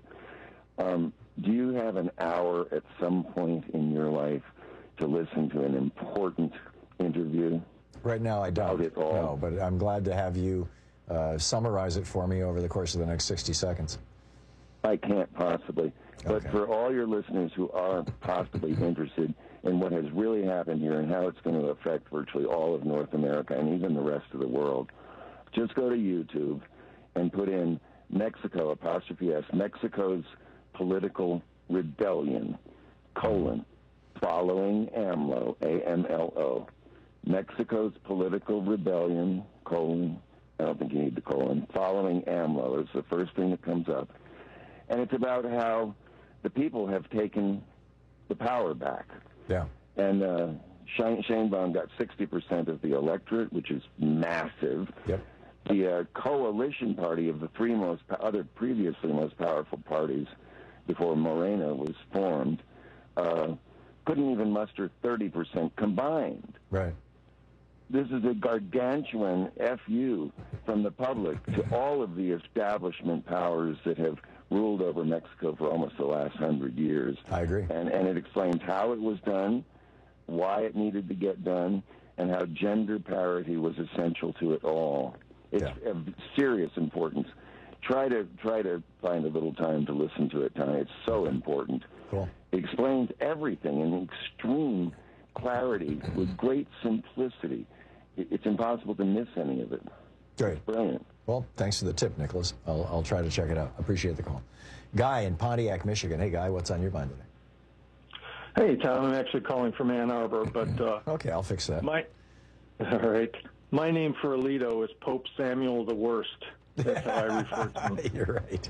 Um, do you have an hour at some point in your life to listen to an important interview? Right now, I don't. It all? No, but I'm glad to have you uh, summarize it for me over the course of the next sixty seconds. I can't possibly. But Okay. for all your listeners who are possibly interested in what has really happened here and how it's going to affect virtually all of North America and even the rest of the world, just go to YouTube and put in Mexico, apostrophe S, Mexico's political rebellion, colon, following AMLO, A M L O. Mexico's political rebellion, colon, I don't think you need the colon, following AMLO is the first thing that comes up. And it's about how the people have taken the power back. Yeah. And uh, Shane, Sheinbaum got sixty percent of the electorate, which is massive. Yep. The uh, coalition party of the three most other previously most powerful parties before Morena was formed uh, couldn't even muster thirty percent combined. Right. This is a gargantuan F U from the public to all of the establishment powers that have ruled over Mexico for almost the last hundred years. I agree. And, and it explains how it was done, why it needed to get done, and how gender parity was essential to it all. It's Yeah. of serious importance. Try to try to find a little time to listen to it, Tony. It's so important. Cool. It explains everything in extreme clarity with great simplicity. It- It's impossible to miss any of it. Great. It's brilliant. Well, thanks for the tip, Nicholas. I'll, I'll try to check it out. Appreciate the call. Guy in Pontiac, Michigan. Hey, Guy, what's on your mind today? Hey, Tom. I'm actually calling from Ann Arbor, but uh, okay, I'll fix that. My all right. My name for Alito is Pope Samuel the Worst. That's how I refer to him. You're right.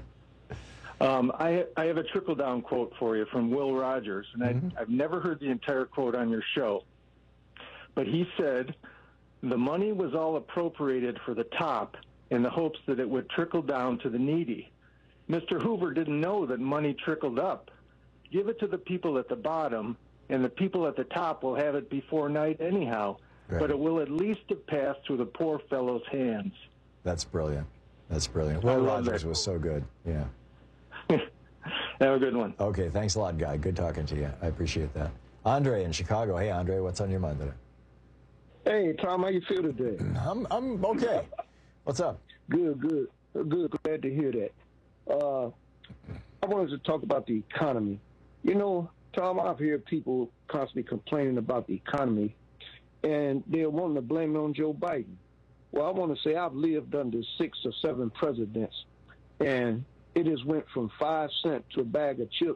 Um, I, I have a trickle-down quote for you from Will Rogers, and Mm-hmm. I, I've never heard the entire quote on your show. But he said, the money was all appropriated for the top in the hopes that it would trickle down to the needy. Mister Hoover didn't know that money trickled up. Give it to the people at the bottom, and the people at the top will have it before night anyhow. Right. But it will at least have passed through the poor fellow's hands. That's brilliant. That's brilliant. I Will love Rogers that. was so good. Yeah. Have a good one. Okay, thanks a lot, Guy. Good talking to you. I appreciate that. Andre in Chicago. Hey, Andre, what's on your mind today? Hey, Tom, how you feel today? I'm I'm okay. What's up? Good, good, good. Glad to hear that. Uh, I wanted to talk about the economy. You know, Tom, I've heard people constantly complaining about the economy, and they're wanting to blame it on Joe Biden. Well, I want to say I've lived under six or seven presidents, and it has went from five cents to a bag of chips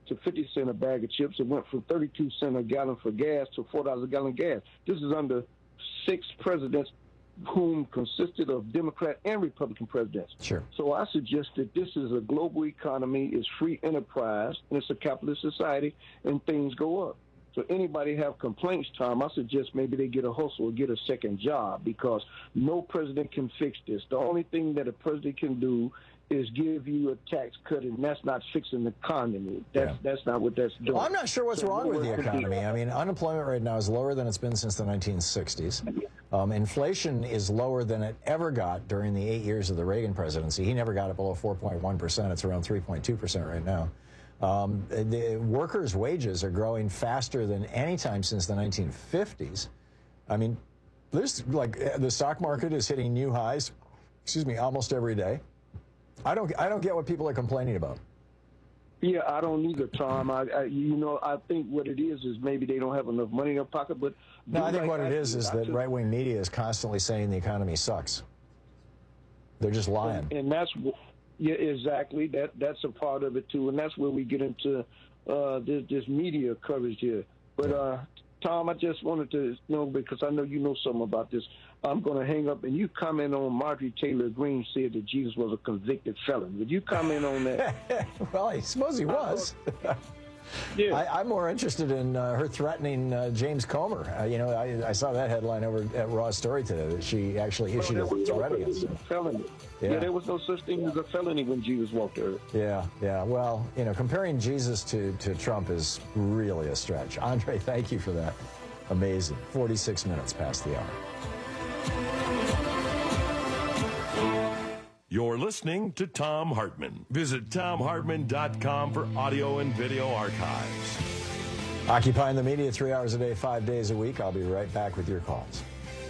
to fifty cents a bag of chips. It went from thirty-two cents a gallon for gas to four dollars a gallon of gas. This is under six presidents whom consisted of Democrat and Republican presidents. Sure. So I suggest that this is a global economy, it's free enterprise, and it's a capitalist society, and things go up. So anybody have complaints, Tom, I suggest maybe they get a hustle or get a second job, because no president can fix this. The only thing that a president can do is give you a tax cut, and that's not fixing the economy. That's yeah. that's not what that's doing. Well, I'm not sure what's so wrong with the economy. I mean, unemployment right now is lower than it's been since the nineteen sixties. Um, inflation is lower than it ever got during the eight years of the Reagan presidency. He never got it below four point one percent. It's around three point two percent right now. Um, the workers' wages are growing faster than any time since the nineteen fifties. I mean, there's like the stock market is hitting new highs, excuse me, almost every day. I don't, I don't get what people are complaining about. Yeah, I don't either, Tom. I, I, you know, I think what it is is maybe they don't have enough money in their pocket. But no, I think like what it is is that just, right-wing media is constantly saying the economy sucks. They're just lying. And, and that's, yeah, exactly. That that's a part of it too, and that's where we get into uh, this, this media coverage here. But uh, Tom, I just wanted to know, because I know you know something about this. I'm going to hang up, and you comment on Marjorie Taylor Greene said that Jesus was a convicted felon. Would you comment on that? Well, I suppose he was. Yeah. I, I'm more interested in uh, her threatening uh, James Comer. Uh, you know, I, I saw that headline over at Raw Story today, that she actually issued well, a threat against him. Felony. Yeah. yeah, there was no such thing as a felony when Jesus walked the earth. Yeah, yeah. Well, you know, comparing Jesus to, to Trump is really a stretch. Andre, thank you for that. Amazing. forty-six minutes past the hour. You're listening to Thom Hartmann. Visit Thom Hartmann dot com for audio and video archives. Occupying the media three hours a day, five days a week. I'll be right back with your calls.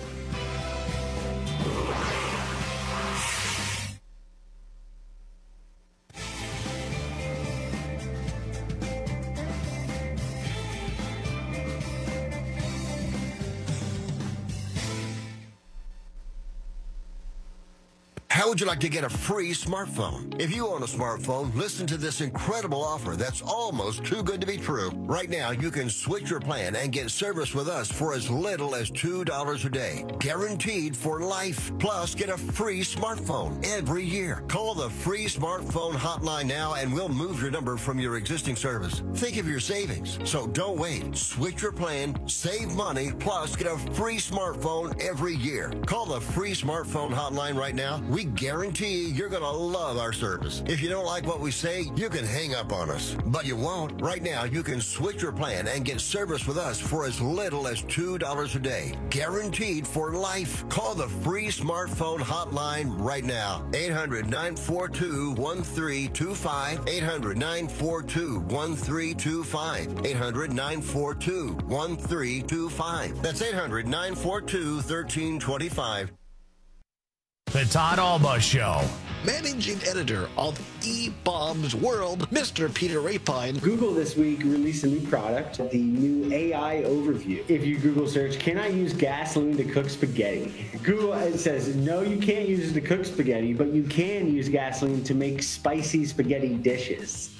How would you like to get a free smartphone? If you own a smartphone, listen to this incredible offer that's almost too good to be true. Right now, you can switch your plan and get service with us for as little as two dollars a day. Guaranteed for life. Plus, get a free smartphone every year. Call the free smartphone hotline now and we'll move your number from your existing service. Think of your savings. So don't wait. Switch your plan, save money, plus get a free smartphone every year. Call the free smartphone hotline right now. We guarantee you're going to love our service. If you don't like what we say, you can hang up on us. But you won't. Right now, you can switch your plan and get service with us for as little as two dollars a day. Guaranteed for life. Call the free smartphone hotline right now. eight hundred, nine four two, one three two five. eight hundred, nine four two, one three two five. eight hundred, nine four two, one three two five. That's eight hundred, nine four two, one three two five. The Todd Alba Show. Managing editor of E-Bombs World, Mister Peter Rapine. Google this week released a new product, the new A I overview. If you Google search, can I use gasoline to cook spaghetti? Google it says, no, you can't use it to cook spaghetti, but you can use gasoline to make spicy spaghetti dishes.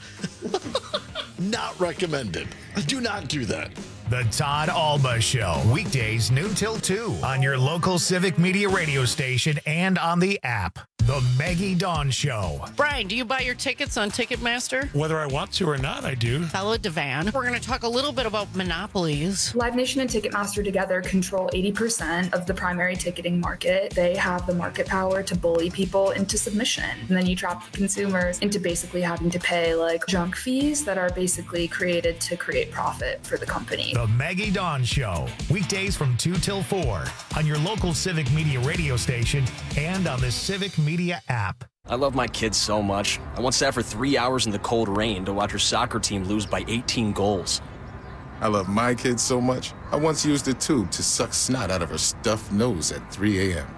Not recommended. Do not do that. The Todd Alba Show. Weekdays noon till two on your local Civic Media radio station and on the app. The Maggie Dawn Show. Brian, do you buy your tickets on Ticketmaster? Whether I want to or not, I do. Fellow Devan. We're going to talk a little bit about monopolies. Live Nation and Ticketmaster together control eighty percent of the primary ticketing market. They have the market power to bully people into submission. And then you trap the consumers into basically having to pay like junk fees that are basically created to create profit for the company. The Maggie Dawn Show. Weekdays from two till four on your local Civic Media radio station and on the Civic Media app. I love my kids so much. I once sat for three hours in the cold rain to watch her soccer team lose by eighteen goals. I love my kids so much, I once used a tube to suck snot out of her stuffed nose at three a.m.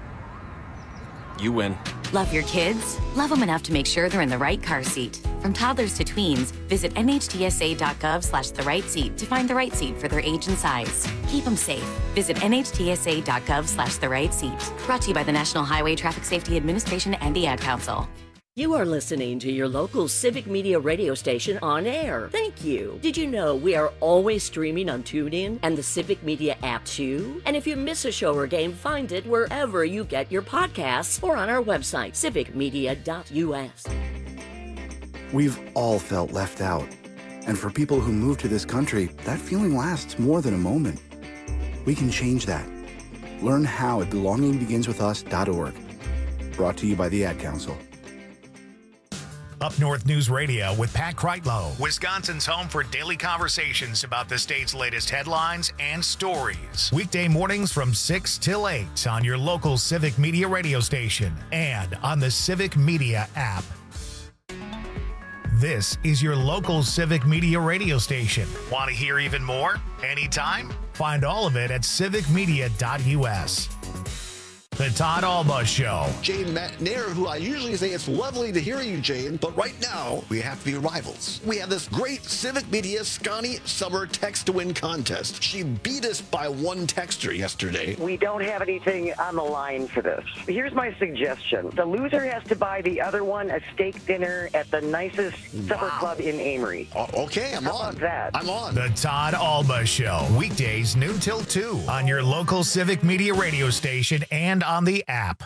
You win. Love your kids? Love them enough to make sure they're in the right car seat. From toddlers to tweens, visit N H T S A dot gov slash the right seat to find the right seat for their age and size. Keep them safe. Visit N H T S A dot gov slash the right seat. Brought to you by the National Highway Traffic Safety Administration and the Ad Council. You are listening to your local Civic Media radio station on air. Thank you. Did you know we are always streaming on TuneIn and the Civic Media app too? And if you miss a show or game, find it wherever you get your podcasts or on our website, civic media dot U S. We've all felt left out. And for people who move to this country, that feeling lasts more than a moment. We can change that. Learn how at belonging begins with us dot org. Brought to you by the Ad Council. Up North News Radio with Pat Kreitlow, Wisconsin's home for daily conversations about the state's latest headlines and stories. Weekday mornings from six till eight on your local Civic Media radio station and on the Civic Media app. This is your local Civic Media radio station. Want to hear even more? Anytime? Find all of it at civic media dot U S. The Todd Alba Show. Jane Nair, who I usually say it's lovely to hear you, Jane, but right now we have to be rivals. We have this great Civic Media Scotty Summer Text to Win contest. She beat us by one texter yesterday. We don't have anything on the line for this. Here's my suggestion. The loser has to buy the other one a steak dinner at the nicest supper wow. club in Amory. Uh, okay, I'm How on. about that? I'm on. The Todd Alba Show. Weekdays noon till two on your local Civic Media radio station and on the app.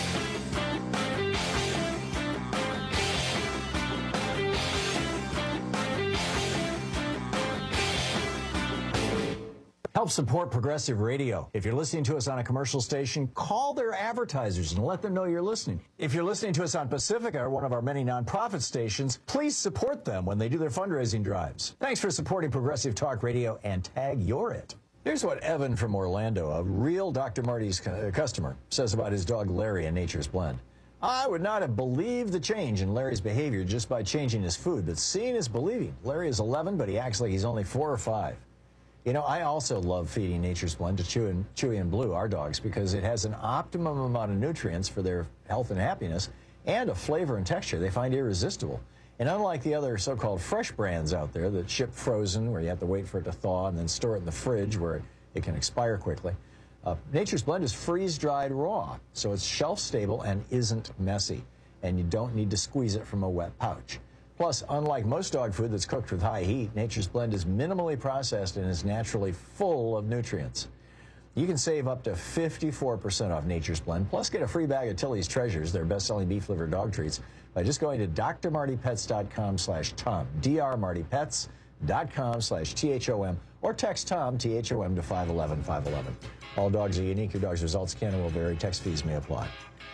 Help support Progressive Radio. If you're listening to us on a commercial station, call their advertisers and let them know you're listening. If you're listening to us on Pacifica, one of our many nonprofit stations, please support them when they do their fundraising drives. Thanks for supporting Progressive Talk Radio and tag You're It. Here's what Evan from Orlando, a real Doctor Marty's customer, says about his dog Larry in Nature's Blend. I would not have believed the change in Larry's behavior just by changing his food, but seeing is believing. Larry is eleven, but he acts like he's only four or five. You know, I also love feeding Nature's Blend to Chewy and, Chewy and Blue, our dogs, because it has an optimum amount of nutrients for their health and happiness and a flavor and texture they find irresistible. And unlike the other so-called fresh brands out there that ship frozen, where you have to wait for it to thaw and then store it in the fridge where it can expire quickly, uh, Nature's Blend is freeze-dried raw, so it's shelf-stable and isn't messy, and you don't need to squeeze it from a wet pouch. Plus, unlike most dog food that's cooked with high heat, Nature's Blend is minimally processed and is naturally full of nutrients. You can save up to fifty-four percent off Nature's Blend, plus get a free bag of Tilly's Treasures, their best-selling beef-liver dog treats, by just going to d r marty pets dot com slash tom, d r marty pets dot com slash T H O M, or text Tom, T H O M, to five one one, five one one. All dogs are unique. Your dog's results can and will vary. Text fees may apply.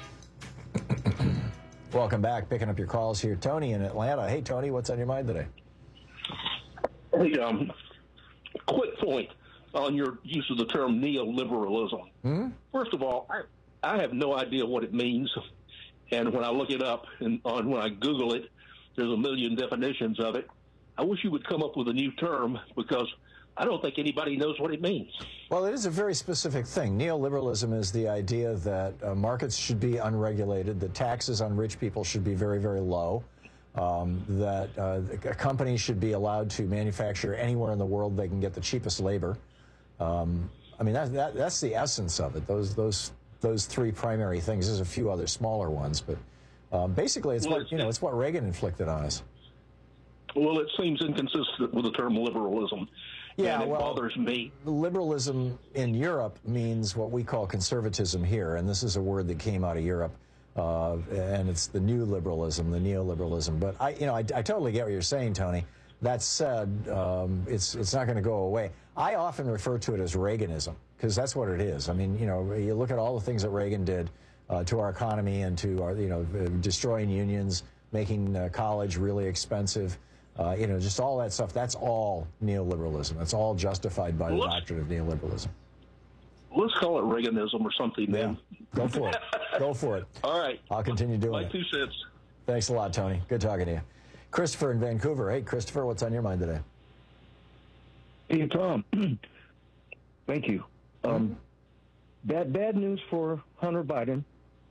Welcome back. Picking up your calls here. Tony in Atlanta. Hey, Tony, what's on your mind today? Hey, um, quick point on your use of the term neoliberalism. Hmm? First of all, I, I have no idea what it means. And when I look it up and on when I Google it, there's a million definitions of it. I wish you would come up with a new term because I don't think anybody knows what it means. Well, it is a very specific thing. Neoliberalism is the idea that uh, markets should be unregulated, that taxes on rich people should be very, very low, um, that uh, a company should be allowed to manufacture anywhere in the world they can get the cheapest labor. Um, I mean, that, that, that's the essence of it. Those those those three primary things. There's a few other smaller ones, but um, basically, it's well, what you know. It's what Reagan inflicted on us. Well, it seems inconsistent with the term liberalism. Yeah, and it well, bothers me. Liberalism in Europe means what we call conservatism here, and this is a word that came out of Europe, uh, and it's the new liberalism, the neoliberalism. But I, you know, I, I totally get what you're saying, Tony. That said, um, it's it's not going to go away. I often refer to it as Reaganism because that's what it is. I mean, you know, you look at all the things that Reagan did uh, to our economy and to our, you know, destroying unions, making uh, college really expensive. Uh, you know, just all that stuff, that's all neoliberalism. That's all justified by the let's, doctrine of neoliberalism. Let's call it Reaganism or something, yeah. then. Go for it. Go for it. All right. I'll continue doing My it. two cents. Thanks a lot, Tony. Good talking to you. Christopher in Vancouver. Hey, Christopher, what's on your mind today? Hey, Tom. Thank you. Um, bad, bad news for Hunter Biden,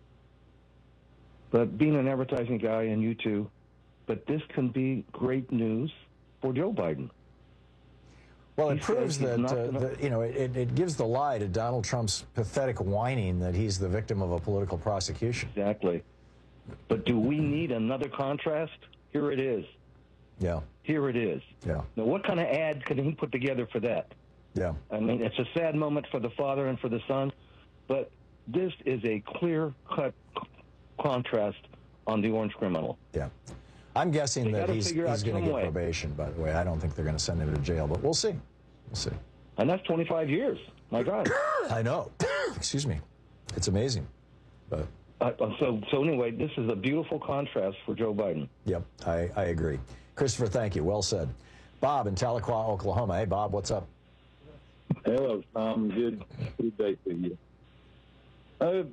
but being an advertising guy, and you too, but this can be great news for Joe Biden. Well, it He proves says that, he's not uh, gonna- that, you know, it, it gives the lie to Donald Trump's pathetic whining that he's the victim of a political prosecution. Exactly. But do we need another contrast? Here it is. Yeah. Here it is. Yeah. Now, what kind of ad could he put together for that? Yeah. I mean, it's a sad moment for the father and for the son, but this is a clear-cut c- contrast on the orange criminal. Yeah. I'm guessing They that gotta he's, figure out he's going to some get way. probation, by the way. I don't think they're going to send him to jail, but we'll see. We'll see. And that's twenty-five years. My God. I know. Excuse me. It's amazing. But Uh, so, so anyway, this is a beautiful contrast for Joe Biden. Yep, I, I agree. Christopher, thank you. Well said. Bob in Tahlequah, Oklahoma. Hey, Bob, what's up? Hello, Tom. Good, good day to you. Uh,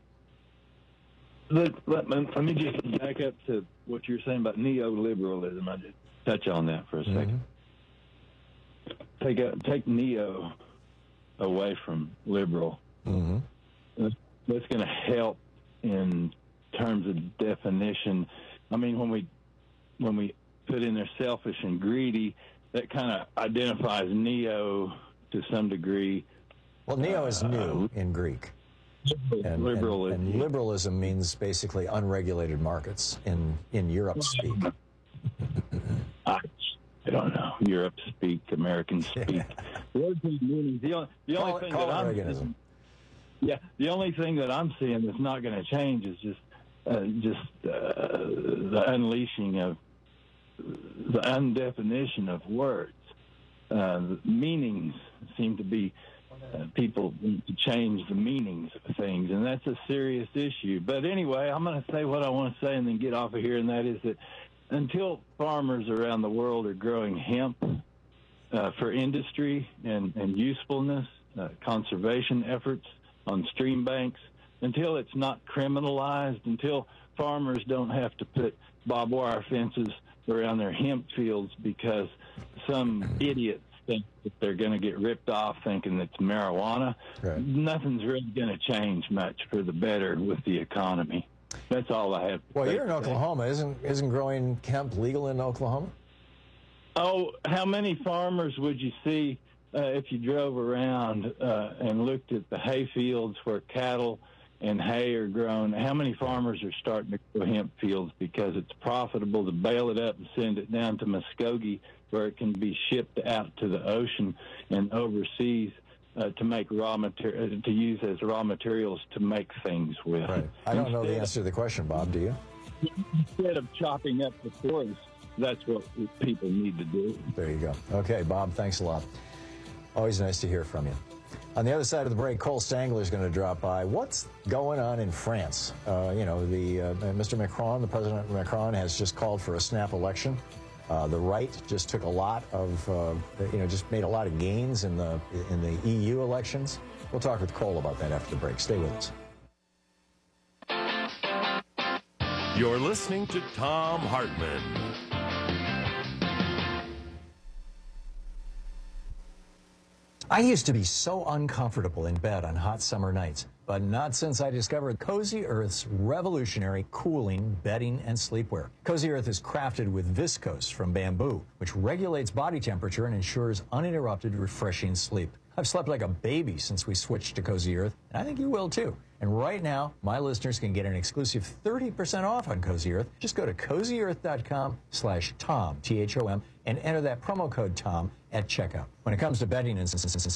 let, let, me, let me just back up to what you're saying about neoliberalism. I just touch on that for a second. Mm-hmm. Take a, take neo away from liberal. Mm-hmm. That's, that's going to help in terms of definition. I mean, when we when we put in there selfish and greedy, that kind of identifies neo to some degree. Well, neo is new uh, in Greek. And, liberalism. And, and liberalism means basically unregulated markets in, in Europe speak. I, I don't know. Europe speak, American speak. The only, the only, the only call, thing call that I'm Reaganism. Yeah, the only thing that I'm seeing that's not going to change is just uh, just uh, the unleashing of the undefinition of words. Uh, the meanings seem to be uh, people need to change the meanings of things, and that's a serious issue. But anyway, I'm going to say what I want to say and then get off of here, and that is that until farmers around the world are growing hemp uh, for industry and, and usefulness, uh, conservation efforts on stream banks, until it's not criminalized, until farmers don't have to put barbed wire fences around their hemp fields because some idiots think that they're going to get ripped off thinking it's marijuana, right. Nothing's really going to change much for the better with the economy. That's all I have to Well, say you're in Oklahoma. Isn't isn't growing hemp legal in Oklahoma? Oh, how many farmers would you see uh, if you drove around uh, and looked at the hay fields where cattle and hay are grown? How many farmers are starting to grow hemp fields because it's profitable to bale it up and send it down to Muskogee where it can be shipped out to the ocean and overseas uh, to make raw material, to use as raw materials to make things with. Right. I don't know the answer to the question, Bob. Do you? Instead of chopping up the forest, that's what people need to do. There you go. Okay, Bob, thanks a lot. Always nice to hear from you. On the other side of the break, Cole Stangler is going to drop by. What's going on in France? Uh, you know, the uh, Mister Macron, the President Macron, has just called for a snap election. Uh, the right just took a lot of, uh, you know, just made a lot of gains in the in the E U elections. We'll talk with Cole about that after the break. Stay with us. You're listening to Thom Hartmann. I used to be so uncomfortable in bed on hot summer nights, but not since I discovered Cozy Earth's revolutionary cooling bedding and sleepwear. Cozy Earth is crafted with viscose from bamboo, which regulates body temperature and ensures uninterrupted, refreshing sleep. I've slept like a baby since we switched to Cozy Earth, and I think you will too. And right now, my listeners can get an exclusive thirty percent off on Cozy Earth. Just go to cozyearth.com slash Tom, T H O M, and enter that promo code Tom at checkout. When it comes to bedding and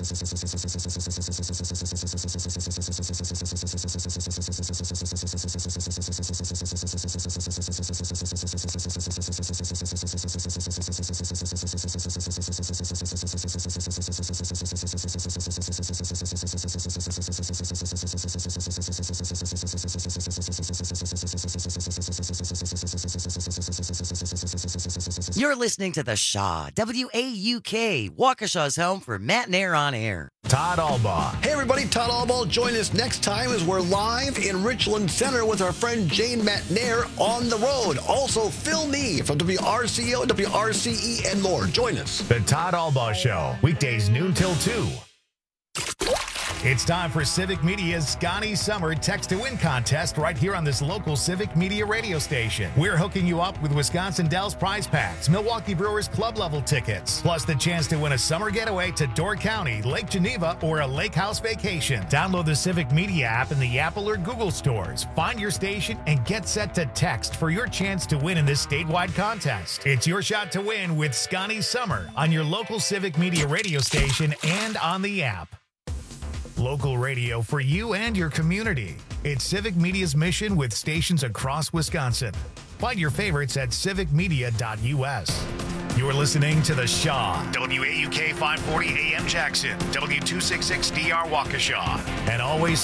You're listening to The Shaw, W A U K, Waukesha's home for Matt and Air on Air. Todd Albaugh. Hey, everybody, Todd Albaugh. Join us next time as we're live in Richland Center with our friend Jane McNair on the road. Also, Phil Nee from W R C O, W R C E, and more. Join us. The Todd Albaugh Show, weekdays noon till two. It's time for Civic Media's Scotty Summer Text to Win contest right here on this local Civic Media radio station. We're hooking you up with Wisconsin Dells prize packs, Milwaukee Brewers club level tickets, plus the chance to win a summer getaway to Door County, Lake Geneva, or a lake house vacation. Download the Civic Media app in the Apple or Google stores. Find your station and get set to text for your chance to win in this statewide contest. It's your shot to win with Scotty Summer on your local Civic Media radio station and on the app. Local radio for you and your community. It's Civic Media's mission with stations across Wisconsin. Find your favorites at civic media dot U S. You're listening to The Shaw, W A U K five forty A M Jackson, W two sixty-six D R Waukesha, and always